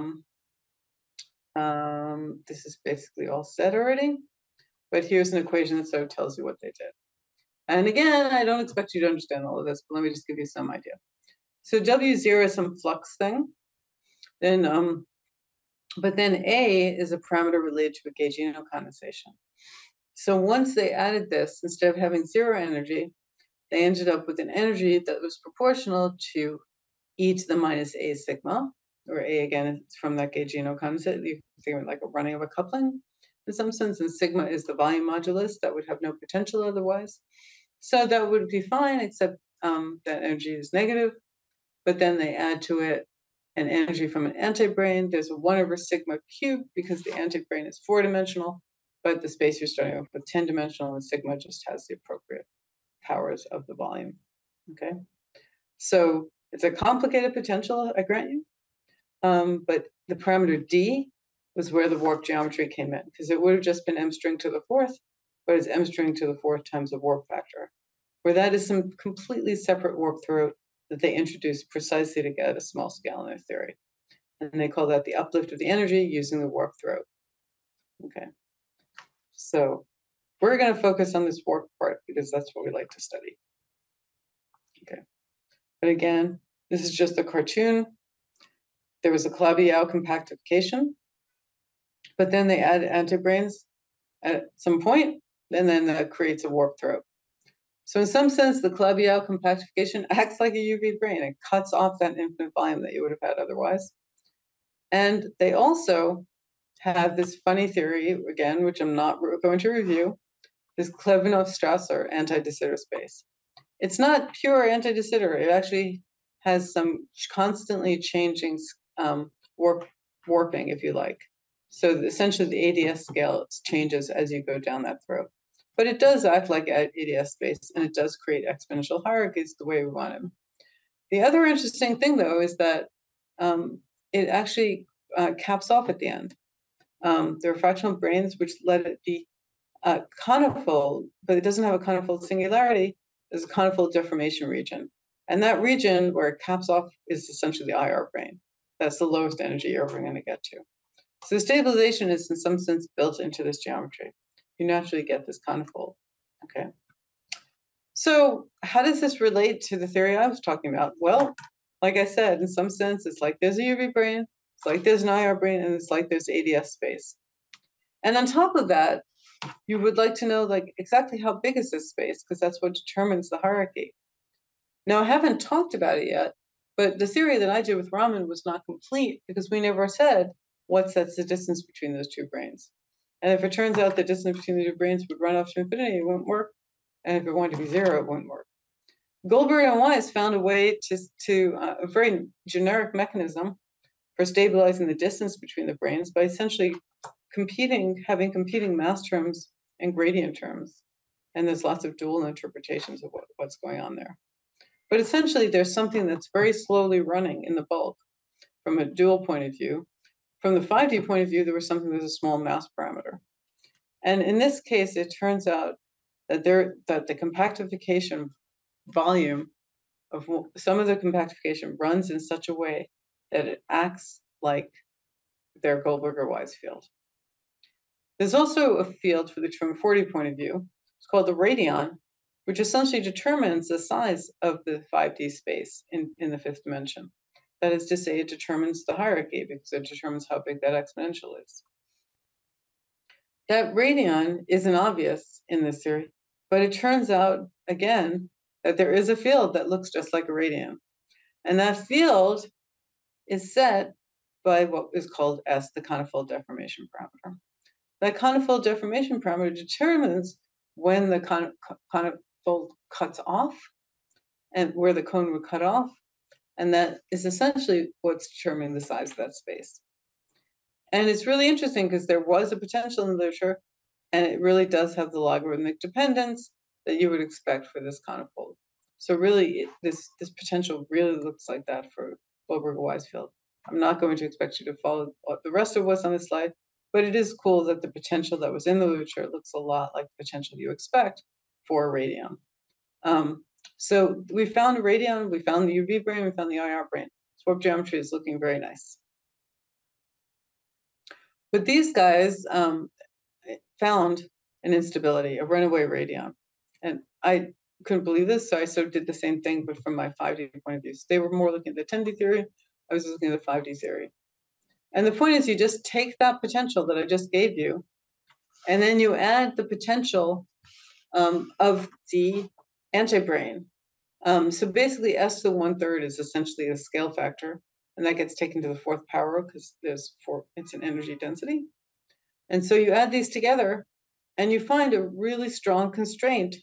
This is basically all said already, but here's an equation that sort of tells you what they did. And again, I don't expect you to understand all of this, but let me just give you some idea. So W0 is some flux thing, then but then A is a parameter related to a gaugino condensation. So once they added this, instead of having zero energy, they ended up with an energy that was proportional to e to the minus a sigma, or A again, it's from that gaugino condensate. You can think of it like a running of a coupling in some sense, and sigma is the volume modulus that would have no potential otherwise. So that would be fine, except that energy is negative, but then they add to it an energy from an antibrane. There's a 1 over sigma cubed because the antibrane is 4-dimensional, but the space you're starting off with 10-dimensional, and sigma just has the appropriate powers of the volume. Okay, so it's a complicated potential, I grant you, but the parameter D was where the warp geometry came in, because it would have just been m string to the fourth, but it's m string to the fourth times the warp factor, where that is some completely separate warp throat that they introduced precisely to get a small scale in their theory. And they call that the uplift of the energy using the warp throat. Okay, so we're going to focus on this warp part because that's what we like to study. Okay, but again, this is just a cartoon. There was a Calabi-Yau compactification, but then they add antibranes at some point, and then that creates a warp throat. So in some sense, the Calabi-Yau compactification acts like a UV brane. It cuts off that infinite volume that you would have had otherwise. And they also have this funny theory, again, which I'm not going to review, this Klebanov-Strasser anti-de Sitter space. It's not pure anti-de Sitter. It actually has some constantly changing warping, if you like. So essentially the ADS scale changes as you go down that throat. But it does act like ADS space, and it does create exponential hierarchies the way we want them. The other interesting thing, though, is that it actually caps off at the end. There are fractional branes which let it be conifold, but it doesn't have a conifold singularity. There's a conifold deformation region. And that region where it caps off is essentially the IR brane. That's the lowest energy you're ever going to get to. So stabilization is in some sense built into this geometry. You naturally get this conifold. Okay. So how does this relate to the theory I was talking about? Well, like I said, in some sense, it's like there's a UV brane, it's like there's an IR brane, and it's like there's ADS space. And on top of that, you would like to know like exactly how big is this space, because that's what determines the hierarchy. Now, I haven't talked about it yet, but the theory that I did with Raman was not complete because we never said what sets the distance between those two branes. And if it turns out the distance between the two branes would run off to infinity, it wouldn't work. And if it wanted to be zero, it wouldn't work. Goldberg and Weiss found a way to a very generic mechanism for stabilizing the distance between the branes by essentially having competing mass terms and gradient terms. And there's lots of dual interpretations of what's going on there. But essentially, there's something that's very slowly running in the bulk from a dual point of view. From the 5D point of view, there was something that's a small mass parameter. And in this case, it turns out that the compactification volume of some of the compactification runs in such a way that it acts like their Goldberg or Weiss field. There's also a field from a 4D point of view. It's called the radion, which essentially determines the size of the 5D space in the fifth dimension. That is to say, it determines the hierarchy because it determines how big that exponential is. That radion isn't obvious in this theory, but it turns out, again, that there is a field that looks just like a radion. And that field is set by what is called S, the conifold deformation parameter. That conifold deformation parameter determines when the conifold cuts off and where the cone would cut off, And that is essentially what's determining the size of that space. And it's really interesting because there was a potential in the literature, and it really does have the logarithmic dependence that you would expect for this conifold. So really, this potential really looks like that for Wilberger-Wise field. I'm not going to expect you to follow the rest of what's on this slide, but it is cool that the potential that was in the literature looks a lot like the potential you expect for a radion. So we found a radion, we found the UV brane, we found the IR brane. Warp geometry is looking very nice. But these guys found an instability, a runaway radion. And I couldn't believe this, so I sort of did the same thing, but from my 5D point of view. So they were more looking at the 10D theory, I was looking at the 5D theory. And the point is, you just take that potential that I just gave you, and then you add the potential of the antibrane. So basically, S to the 1/3 is essentially a scale factor, and that gets taken to the 4th power because it's an energy density. And so you add these together, and you find a really strong constraint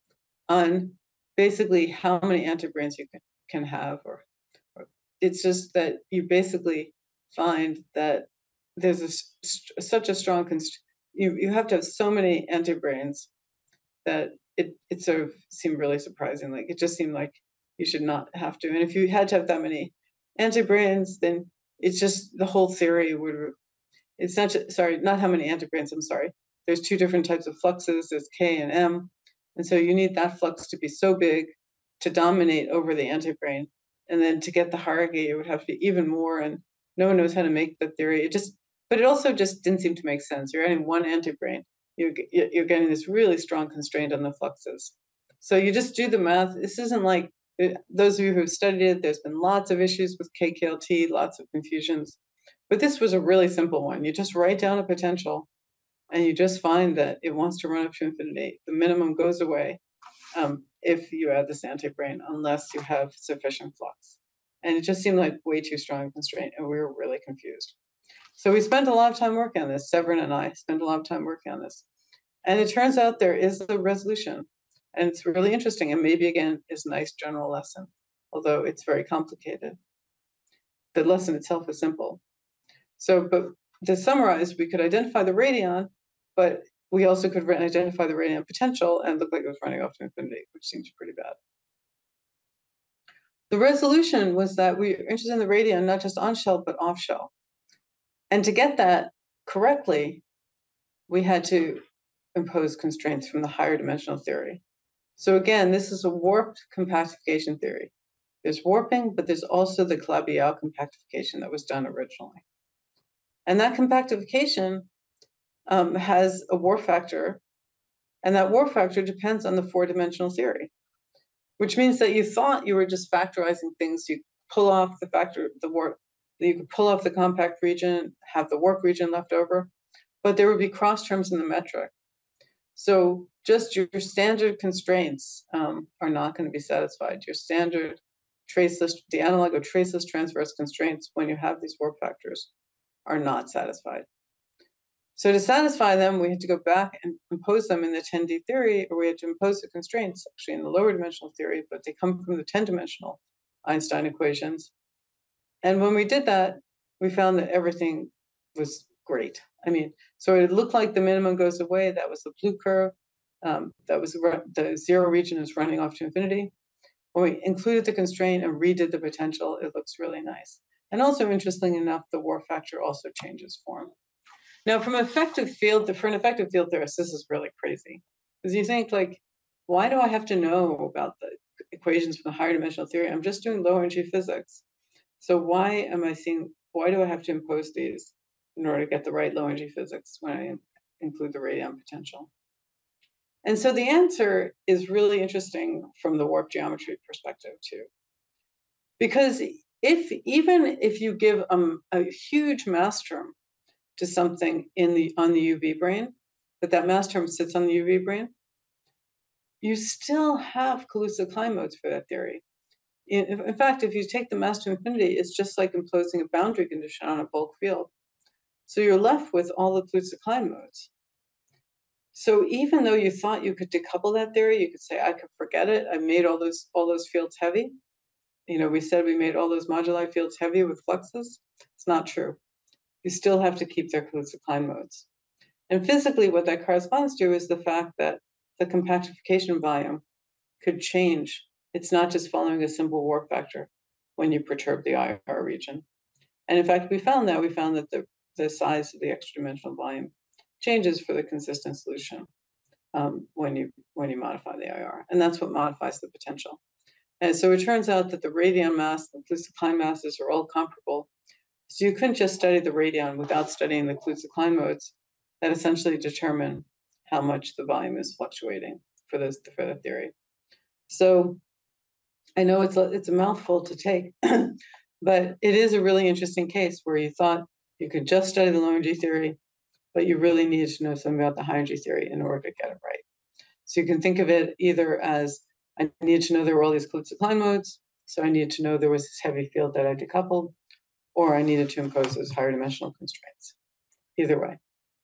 on basically how many antibranes you can have, or it's just that you basically find that there's such a strong constraint. You have to have so many antibranes that it sort of seemed really surprising. Like it just seemed like you should not have to. And if you had to have that many antibranes, then it's just the whole theory would. It's not just, sorry, not how many antibranes. I'm sorry. There's 2 different types of fluxes. There's K and M, and so you need that flux to be so big to dominate over the antibrane. And then to get the hierarchy, it would have to be even more. And no one knows how to make the theory. But it also just didn't seem to make sense. You're adding 1 antibrane. You're getting this really strong constraint on the fluxes. So you just do the math. This isn't like, those of you who've studied it, there's been lots of issues with KKLT, lots of confusions. But this was a really simple one. You just write down a potential, and you just find that it wants to run up to infinity. The minimum goes away if you add this antibrane, unless you have sufficient flux. And it just seemed like way too strong a constraint, and we were really confused. So we spent a lot of time working on this. Severin and I spent a lot of time working on this. And it turns out there is a resolution. And it's really interesting, and maybe, again, is a nice general lesson, although it's very complicated. The lesson itself is simple. So, but to summarize, we could identify the radion, but we also could identify the radion potential and look like it was running off to infinity, which seems pretty bad. The resolution was that we were interested in the radion, not just on shell, but off shell. And to get that correctly, we had to impose constraints from the higher dimensional theory. So again, this is a warped compactification theory. There's warping, but there's also the Calabi-Yau compactification that was done originally. And that compactification has a warp factor, and that warp factor depends on the 4-dimensional theory, which means that you thought you were just factorizing things. You pull off the factor, the warp, you could pull off the compact region, have the warp region left over, but there would be cross terms in the metric. So just your standard constraints are not going to be satisfied. Your standard traceless, the analog of traceless transverse constraints when you have these warp factors are not satisfied. So to satisfy them, we had to go back and impose them in the 10D theory, or we had to impose the constraints actually in the lower dimensional theory, but they come from the 10-dimensional Einstein equations. And when we did that, we found that everything was great. I mean, so it looked like the minimum goes away. That was the blue curve. That was the 0 region is running off to infinity. When we included the constraint and redid the potential, it looks really nice. And also, interestingly enough, the warp factor also changes form. Now, for an effective field theorist, this is really crazy. Because you think, like, why do I have to know about the equations from the higher dimensional theory? I'm just doing low energy physics. So why do I have to impose these in order to get the right low energy physics when I include the radion potential? And so the answer is really interesting from the warp geometry perspective too. Because even if you give a huge mass term to something on the UV brane, that mass term sits on the UV brane, you still have Kaluza Klein modes for that theory. In fact, if you take the mass to infinity, it's just like imposing a boundary condition on a bulk field. So you're left with all the Kaluza Klein modes. So even though you thought you could decouple that theory, you could say, I could forget it. I made all those fields heavy. we said we made all those moduli fields heavy with fluxes. It's not true. You still have to keep their Kaluza-Klein modes. And physically, what that corresponds to is the fact that the compactification volume could change. It's not just following a simple warp vector when you perturb the IR region. And in fact, we found that the size of the extra-dimensional volume changes for the consistent solution when you modify the IR. And that's what modifies the potential. And so it turns out that the radion mass, the Kaluza-Klein masses are all comparable. So you couldn't just study the radion without studying the Kaluza-Klein modes that essentially determine how much the volume is fluctuating for the theory. So I know it's a mouthful to take, but it is a really interesting case where you thought you could just study the low energy theory, but you really needed to know something about the high energy theory in order to get it right. So you can think of it either as I needed to know there were all these Kaluza-Klein modes, so I needed to know there was this heavy field that I decoupled, or I needed to impose those higher dimensional constraints. Either way.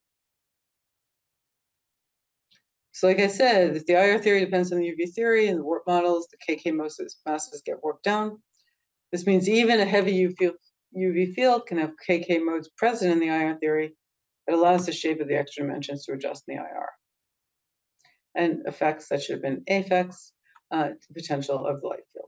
So like I said, if the IR theory depends on the UV theory and the warp models, the KK masses get warped down. This means even a heavy UV field can have KK modes present in the IR theory that allows the shape of the extra dimensions to adjust in the IR. And effects that should have been effects, the potential of the light field.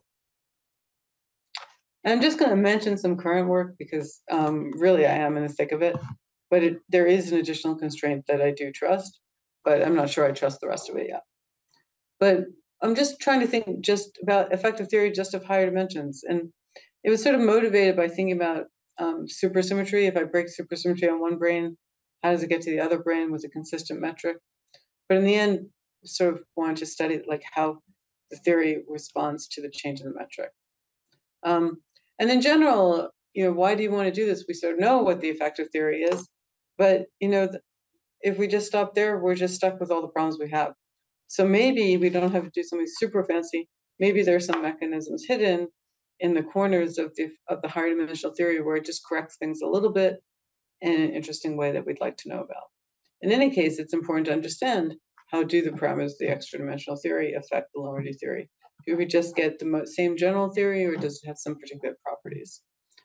And I'm just going to mention some current work because really I am in the thick of it, but there is an additional constraint that I do trust, but I'm not sure I trust the rest of it yet. But I'm just trying to think just about effective theory just of higher dimensions. And it was sort of motivated by thinking about supersymmetry. If I break supersymmetry on one brane, how does it get to the other brane with a consistent metric? But in the end, sort of wanted to study like how the theory responds to the change in the metric. And in general, why do you want to do this? We sort of know what the effective theory is, but if we just stop there, we're just stuck with all the problems we have. So maybe we don't have to do something super fancy. Maybe there are some mechanisms hidden in the corners of the higher dimensional theory where it just corrects things a little bit in an interesting way that we'd like to know about. In any case, it's important to understand how do the parameters of the extra dimensional theory affect the low energy theory. Do we just get the same general theory, or does it have some particular properties?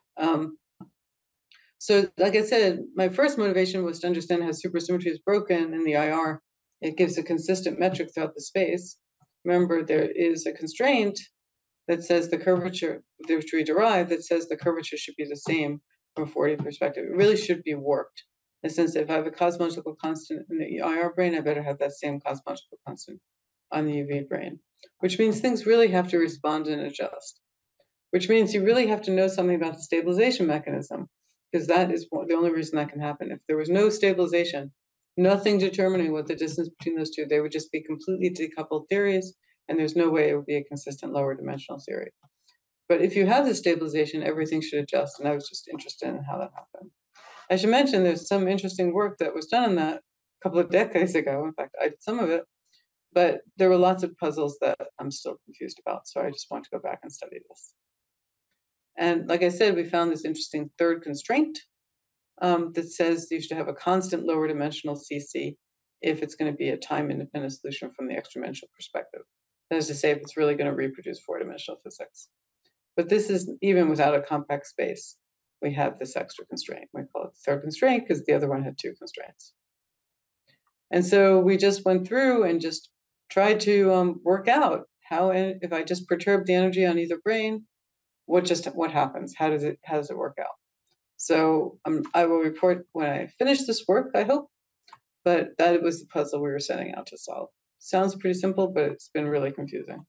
So like I said, my first motivation was to understand how supersymmetry is broken in the IR. It gives a consistent metric throughout the space. Remember, there is a constraint that says the curvature, which we derive, that says the curvature should be the same from a 4D perspective. It really should be warped. In the sense that if I have a cosmological constant in the IR brane, I better have that same cosmological constant on the UV brane, which means things really have to respond and adjust, which means you really have to know something about the stabilization mechanism, because that is the only reason that can happen. If there was no stabilization, nothing determining what the distance between those two, they would just be completely decoupled theories, and there's no way it would be a consistent lower dimensional theory. But if you have the stabilization, everything should adjust, and I was just interested in how that happened. I should mention there's some interesting work that was done on that a couple of decades ago. In fact, I did some of it, but there were lots of puzzles that I'm still confused about, so I just want to go back and study this. And like I said, we found this interesting third constraint that says you should have a constant lower dimensional CC if it's going to be a time-independent solution from the extra-dimensional perspective. That is to say, if it's really going to reproduce four-dimensional physics. But this is even without a compact space. We have this extra constraint. We call it the third constraint because the other one had two constraints. And so we just went through and just tried to work out how, if I just perturb the energy on either brane, what happens? How does it work out? So I will report when I finish this work, I hope, but that was the puzzle we were setting out to solve. Sounds pretty simple, but it's been really confusing.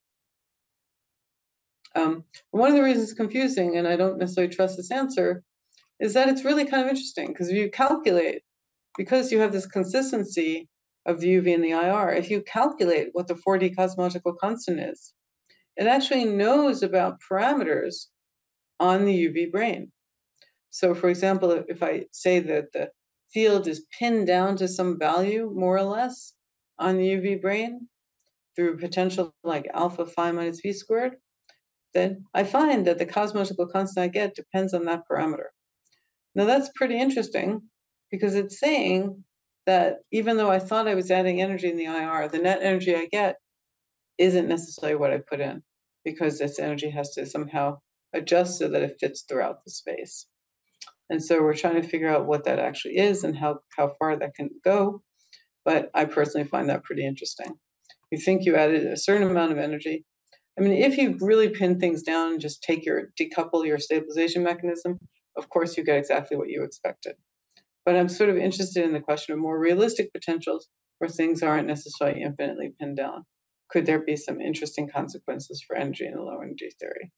One of the reasons it's confusing, and I don't necessarily trust this answer, is that it's really kind of interesting, because if you calculate, because you have this consistency of the UV and the IR, if you calculate what the 4D cosmological constant is, it actually knows about parameters on the UV brane. So for example, if I say that the field is pinned down to some value, more or less, on the UV brane through potential like alpha phi minus v squared, then I find that the cosmological constant I get depends on that parameter. Now that's pretty interesting because it's saying that even though I thought I was adding energy in the IR, the net energy I get isn't necessarily what I put in, because this energy has to somehow adjust so that it fits throughout the space. And so we're trying to figure out what that actually is and how far that can go. But I personally find that pretty interesting. You think you added a certain amount of energy. I mean, if you really pin things down and just decouple your stabilization mechanism, of course you get exactly what you expected. But I'm sort of interested in the question of more realistic potentials where things aren't necessarily infinitely pinned down. Could there be some interesting consequences for energy in a low energy theory?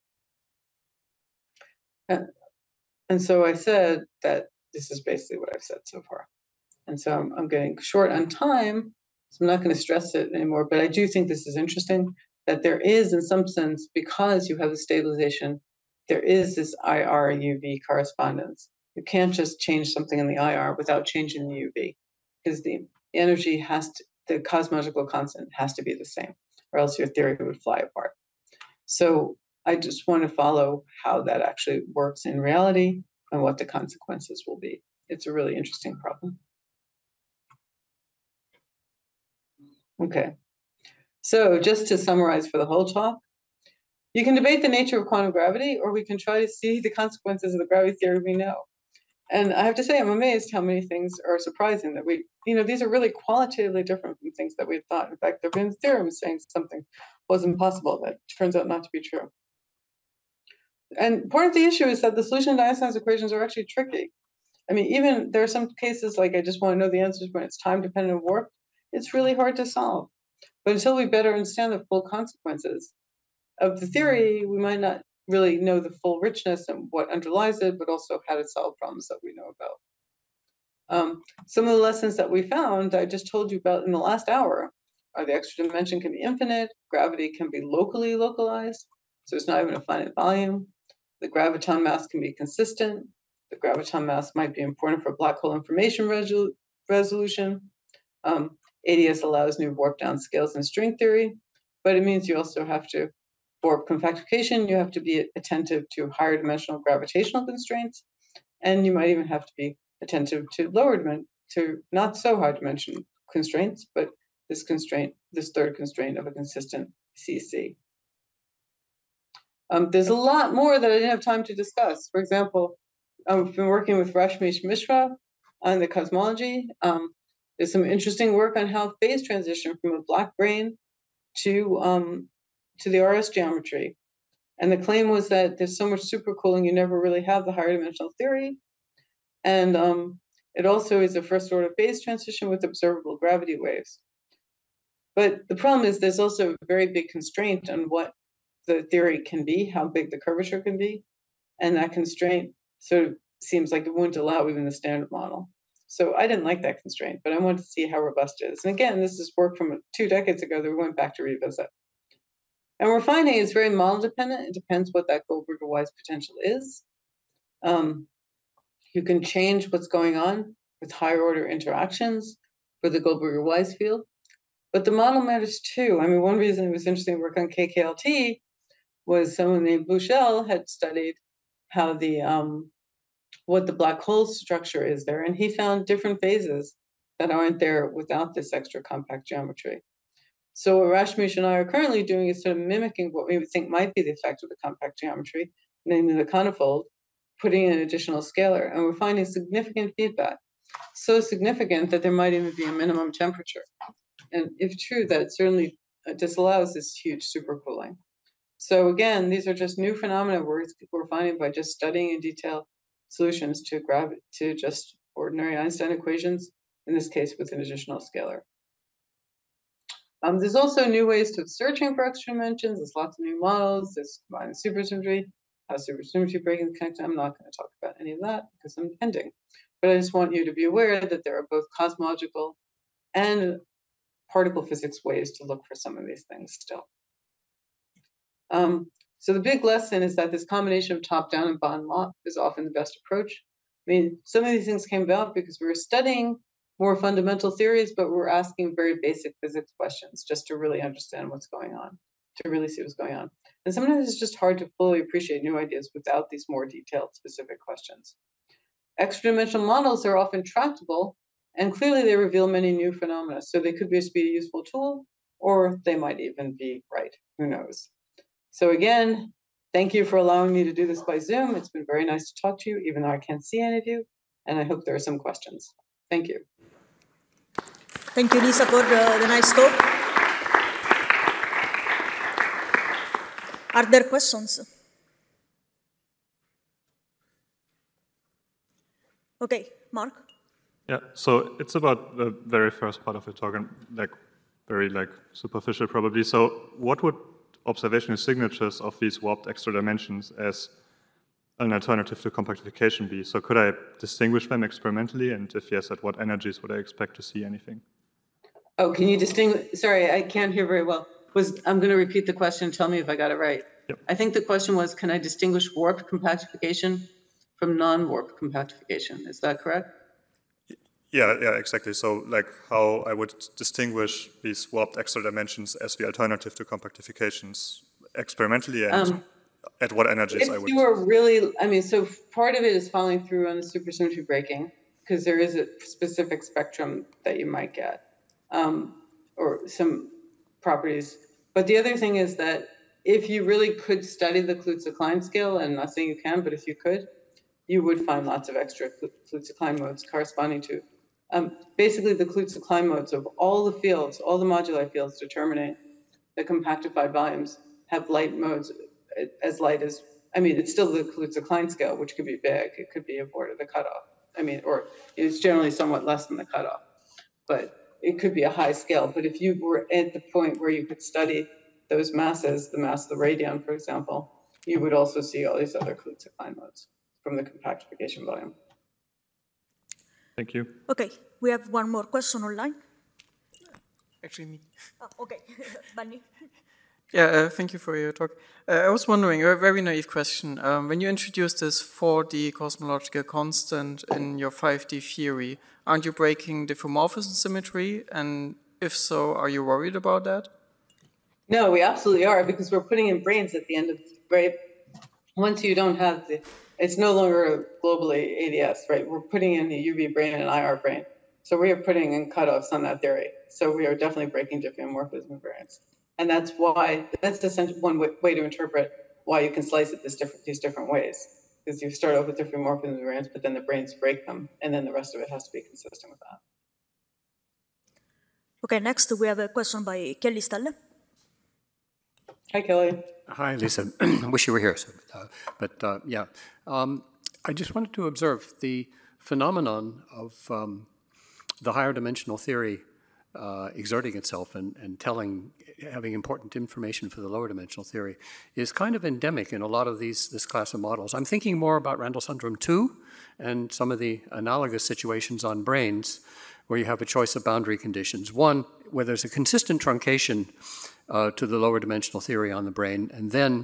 And so I said that this is basically what I've said so far. And so I'm getting short on time, so I'm not going to stress it anymore. But I do think this is interesting that there is, in some sense, because you have the stabilization, there is this IR UV correspondence. You can't just change something in the IR without changing the UV, because the energy has to, the cosmological constant has to be the same, or else your theory would fly apart. So I just want to follow how that actually works in reality and what the consequences will be. It's a really interesting problem. Okay, so just to summarize for the whole talk, you can debate the nature of quantum gravity, or we can try to see the consequences of the gravity theory we know. And I have to say, I'm amazed how many things are surprising that these are really qualitatively different from things that we thought. In fact, there have been theorems saying something wasn't possible that turns out not to be true. And part of the issue is that the solution to Einstein's equations are actually tricky. I mean, even there are some cases like I just want to know the answers when it's time dependent and warped. It's really hard to solve. But until we better understand the full consequences of the theory, we might not really know the full richness and what underlies it, but also how to solve problems that we know about. Some of the lessons that we found, I just told you about in the last hour, are the extra dimension can be infinite, gravity can be locally localized, so it's not even a finite volume. The graviton mass can be consistent. The graviton mass might be important for black hole information resolution. ADS allows new warp down scales in string theory, but it means you also have to, for compactification, you have to be attentive to higher dimensional gravitational constraints, and you might even have to be attentive to to not so high dimension constraints, but this third constraint of a consistent CC. There's a lot more that I didn't have time to discuss. For example, I've been working with Rashmi Mishra on the cosmology. There's some interesting work on how phase transition from a black brane to the RS geometry. And the claim was that there's so much supercooling, you never really have the higher dimensional theory. And it also is a first order phase transition with observable gravity waves. But the problem is there's also a very big constraint on what the theory can be, how big the curvature can be. And that constraint sort of seems like it wouldn't allow even the standard model. So I didn't like that constraint, but I wanted to see how robust it is. And again, this is work from 2 decades ago that we went back to revisit. And we're finding it's very model dependent. It depends what that Goldberger-Wise potential is. You can change what's going on with higher order interactions for the Goldberger-Wise field. But the model matters too. I mean, one reason it was interesting to work on KKLT was someone named Buchel had studied how what the black hole structure is there, and he found different phases that aren't there without this extra compact geometry. So what Rashmi and I are currently doing is sort of mimicking what we would think might be the effect of the compact geometry, namely the conifold, putting in an additional scalar, and we're finding significant feedback. So significant that there might even be a minimum temperature. And if true, that it certainly disallows this huge supercooling. So again, these are just new phenomena we're finding by just studying in detail solutions to just ordinary Einstein equations, in this case with an additional scalar. There's also new ways to searching for extra dimensions. There's lots of new models. There's combined supersymmetry, how supersymmetry breaking connect. I'm not going to talk about any of that because I'm ending. But I just want you to be aware that there are both cosmological and particle physics ways to look for some of these things still. So the big lesson is that this combination of top-down and bottom-up is often the best approach. I mean, some of these things came about because we were studying more fundamental theories, but we're asking very basic physics questions just to really understand what's going on, to really see what's going on. And sometimes it's just hard to fully appreciate new ideas without these more detailed, specific questions. Extra-dimensional models are often tractable, and clearly they reveal many new phenomena. So they could be a useful tool, or they might even be right. Who knows? So again, Thank you for allowing me to do this by Zoom. It's been very nice to talk to you, even though I can't see any of you. And I hope there are some questions. Thank you. Thank you, Lisa, for the nice talk. Are there questions? Okay, Mark. Yeah, so it's about the very first part of the talk, and very superficial probably. So what would observational signatures of these warped extra dimensions as an alternative to compactification be? So could I distinguish them experimentally? And if yes, at what energies would I expect to see anything? Oh, can you distinguish? Sorry, I can't hear very well. I'm going to repeat the question. Tell me if I got it right. Yep. I think the question was, can I distinguish warped compactification from non-warped compactification? Is that correct? Yeah, exactly. So how I would distinguish these warped extra dimensions as the alternative to compactifications experimentally, and at what energies I would. If you are really, so part of it is following through on the supersymmetry breaking, because there is a specific spectrum that you might get, or some properties. But the other thing is that if you really could study the Kaluza-Klein scale, and I'm not saying you can, but if you could, you would find lots of extra Kaluza-Klein modes corresponding to basically the Kaluza-Klein modes of all the fields, all the moduli fields determining the compactified volumes have light modes as light as, it's still the Kaluza-Klein scale, which could be big. It could be aborted the cutoff. Or it's generally somewhat less than the cutoff, but it could be a high scale. But if you were at the point where you could study those masses, the mass of the radion, for example, you would also see all these other Kaluza-Klein modes from the compactification volume. Thank you. Okay, we have one more question online. Actually, me. Oh, okay, Bunny. Yeah, thank you for your talk. I was wondering, a very naive question. When you introduced this 4D cosmological constant in your 5D theory, aren't you breaking diffeomorphism symmetry? And if so, are you worried about that? No, we absolutely are, because we're putting in branes at the end of, right? Once you don't have it's no longer globally ADS, right? We're putting in the UV brane and IR brane. So we are putting in cutoffs on that theory. So we are definitely breaking diffeomorphism invariance. And that's essentially one way to interpret why you can slice it these different ways. Because you start off with diffeomorphism invariance, but then the branes break them, and then the rest of it has to be consistent with that. Okay, next we have a question by Kelly Stalle. Hi, Kelly. Hi, Lisa. I wish you were here. Yeah. I just wanted to observe the phenomenon of the higher dimensional theory exerting itself and having important information for the lower dimensional theory is kind of endemic in a lot of this class of models. I'm thinking more about Randall syndrome 2 and some of the analogous situations on branes where you have a choice of boundary conditions. One, where there's a consistent truncation to the lower dimensional theory on the brane, and then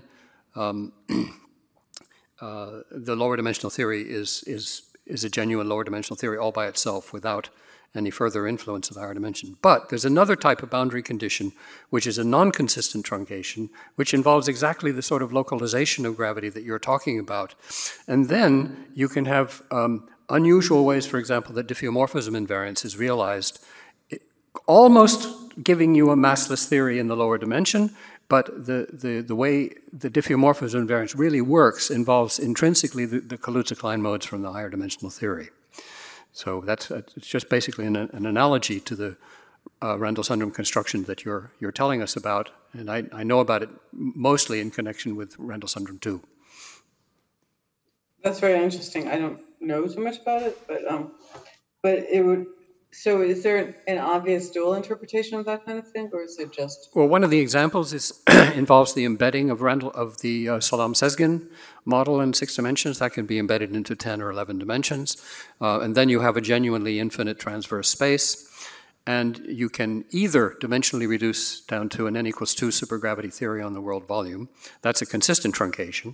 the lower dimensional theory is a genuine lower dimensional theory all by itself without any further influence of the higher dimension. But there's another type of boundary condition, which is a non-consistent truncation, which involves exactly the sort of localization of gravity that you're talking about. And then you can have unusual ways, for example, that diffeomorphism invariance is realized, almost giving you a massless theory in the lower dimension, but the way the diffeomorphism invariance really works involves intrinsically the Kaluza-Klein modes from the higher dimensional theory. So it's just basically an analogy to the Randall syndrome construction that you're telling us about, and I know about it mostly in connection with Randall syndrome 2. That's very interesting. I don't know too much about it, but it would. So is there an obvious dual interpretation of that kind of thing, or is it just? Well, one of the examples involves the embedding of the Salam-Sezgin model in 6 dimensions. That can be embedded into 10 or 11 dimensions. And then you have a genuinely infinite transverse space. And you can either dimensionally reduce down to an n equals 2 supergravity theory on the world volume. That's a consistent truncation.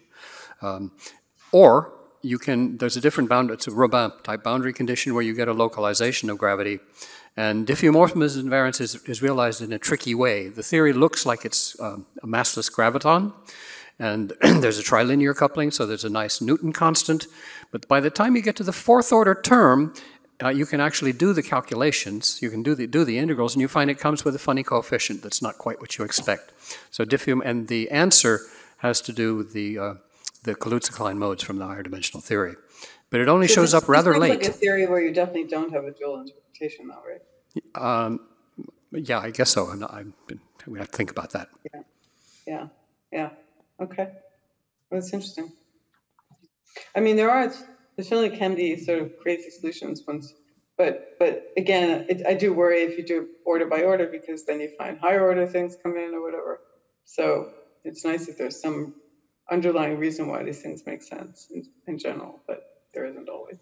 Or there's a different boundary, it's a Robin type boundary condition where you get a localization of gravity. And diffeomorphism invariance is realized in a tricky way. The theory looks like it's a massless graviton, and there's a trilinear coupling, so there's a nice Newton constant. But by the time you get to the 4th order term, you can actually do the calculations, you can do the integrals, and you find it comes with a funny coefficient that's not quite what you expect. So and the answer has to do with the Kaluza-Klein modes from the higher dimensional theory. But it only So shows this- up rather this sounds late. like a theory where you definitely don't have a dual interpretation, though, right? Yeah, I guess so. We have to think about that. Yeah. Okay, well, that's interesting. I mean, there certainly can be sort of crazy solutions once, but again, I do worry if you do order by order, because then you find higher order things come in or whatever. So it's nice if there's some underlying reason why these things make sense in general, but there isn't always.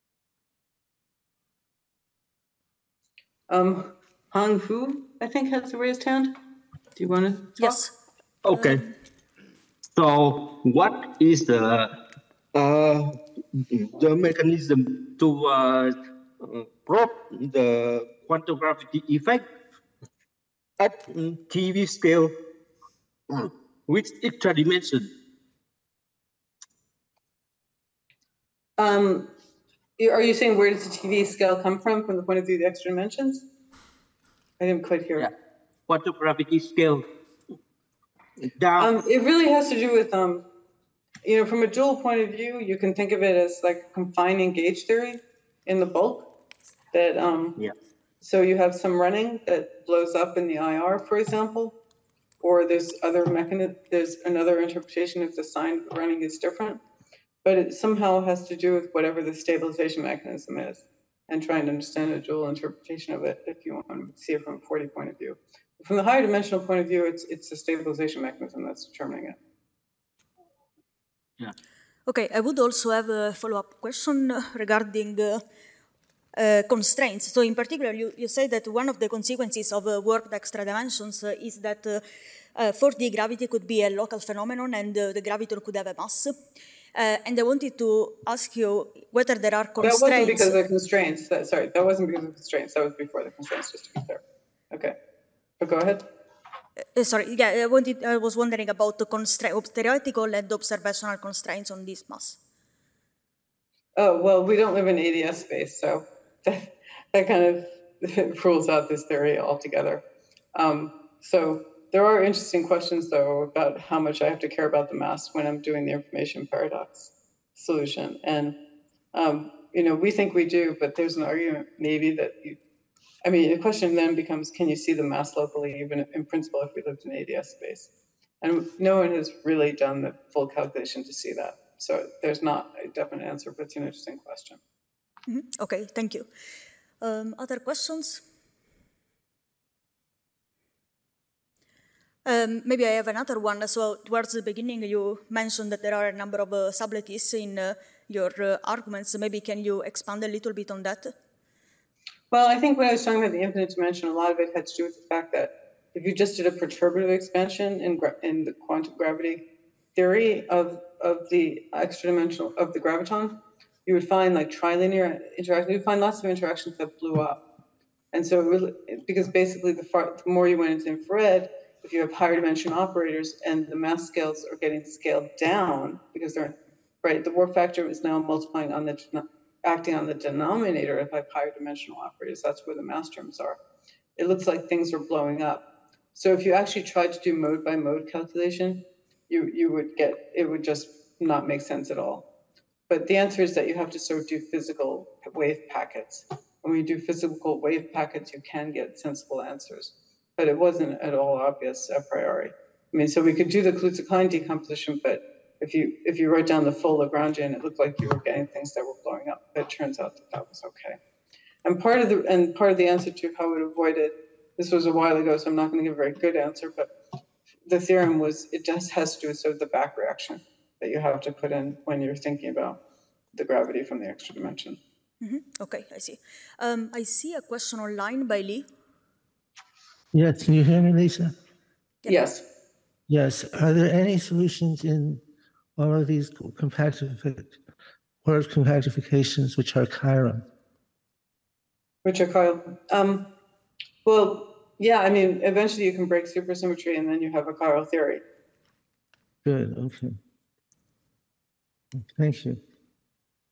Hang Hu, I think, has a raised hand. Do you want to talk? Yes. Okay. So what is the mechanism to probe the quantum gravity effect at TV scale with extra dimension? Are you saying where does the TV scale come from the point of view of the extra dimensions? I didn't quite hear. Yeah. Quantum gravity scale down. It really has to do with, from a dual point of view, you can think of it as like confining gauge theory in the bulk. That Yeah. So you have some running that blows up in the IR, for example, or there's another interpretation if the sign of the running is different, but it somehow has to do with whatever the stabilization mechanism is, and trying to understand a dual interpretation of it if you want to see it from a 4D point of view. From the higher dimensional point of view, it's the stabilization mechanism that's determining it. Yeah. Okay, I would also have a follow-up question regarding constraints. So in particular, you say that one of the consequences of warped extra dimensions is that 4D gravity could be a local phenomenon and the graviton could have a mass. And I wanted to ask you whether there are constraints. That wasn't because of the constraints. That wasn't because of constraints. That was before the constraints, just to be clear. Okay, but go ahead. I was wondering about the theoretical and observational constraints on this mass. Oh, well, we don't live in ADS space, so that kind of rules out this theory altogether. So there are interesting questions, though, about how much I have to care about the mass when I'm doing the information paradox solution. And, we think we do, but there's an argument maybe that the question then becomes, can you see the mass locally, even in principle, if we lived in ADS space? And no one has really done the full calculation to see that. So there's not a definite answer, but it's an interesting question. Mm-hmm. Okay, thank you. Other questions? Maybe I have another one. So towards the beginning, you mentioned that there are a number of subtleties in your arguments. Maybe can you expand a little bit on that? Well, I think when I was talking about the infinite dimension, a lot of it had to do with the fact that if you just did a perturbative expansion in the quantum gravity theory of the extra dimensional of the graviton, you would find like trilinear interactions. You'd find lots of interactions that blew up, and so because basically the more you went into infrared, if you have higher dimension operators and the mass scales are getting scaled down because they're right, the warp factor is now multiplying on acting on the denominator of higher dimensional operators. That's where the mass terms are. It looks like things are blowing up. So if you actually tried to do mode by mode calculation, you would get, it would just not make sense at all. But the answer is that you have to sort of do physical wave packets. When you do physical wave packets, you can get sensible answers. But it wasn't at all obvious a priori. So we could do the Kaluza-Klein decomposition, but if you wrote down the full Lagrangian, it looked like you were getting things that were blowing up. But it turns out that was okay. And part of the answer to how to avoid it, this was a while ago, so I'm not going to give a very good answer, but the theorem was, it just has to do with sort of the back reaction that you have to put in when you're thinking about the gravity from the extra dimension. Mm-hmm. Okay, I see. I see a question online by Lee. Yes, can you hear me, Lisa? Yes. Yes. Are there any solutions in all of these word compactifications which are chiral? Which are chiral? Well, yeah, eventually you can break supersymmetry and then you have a chiral theory. Good, okay. Thank you.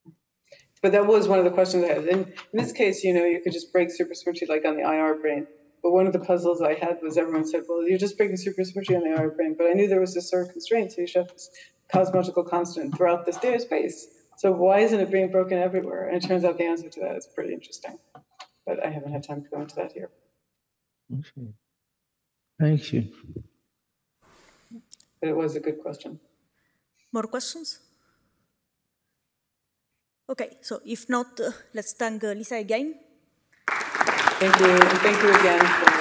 But that was one of the questions I had. In this case, you could just break supersymmetry like on the IR brane But one of the puzzles I had was everyone said, well, you're just breaking supersymmetry on the outer brane. But I knew there was this sort of constraint, so you should have this cosmological constant throughout the stereo space. So why isn't it being broken everywhere? And it turns out the answer to that is pretty interesting. But I haven't had time to go into that here. Okay. Thank you. But it was a good question. More questions? Okay, so if not, let's thank Lisa again. Thank you, and thank you again for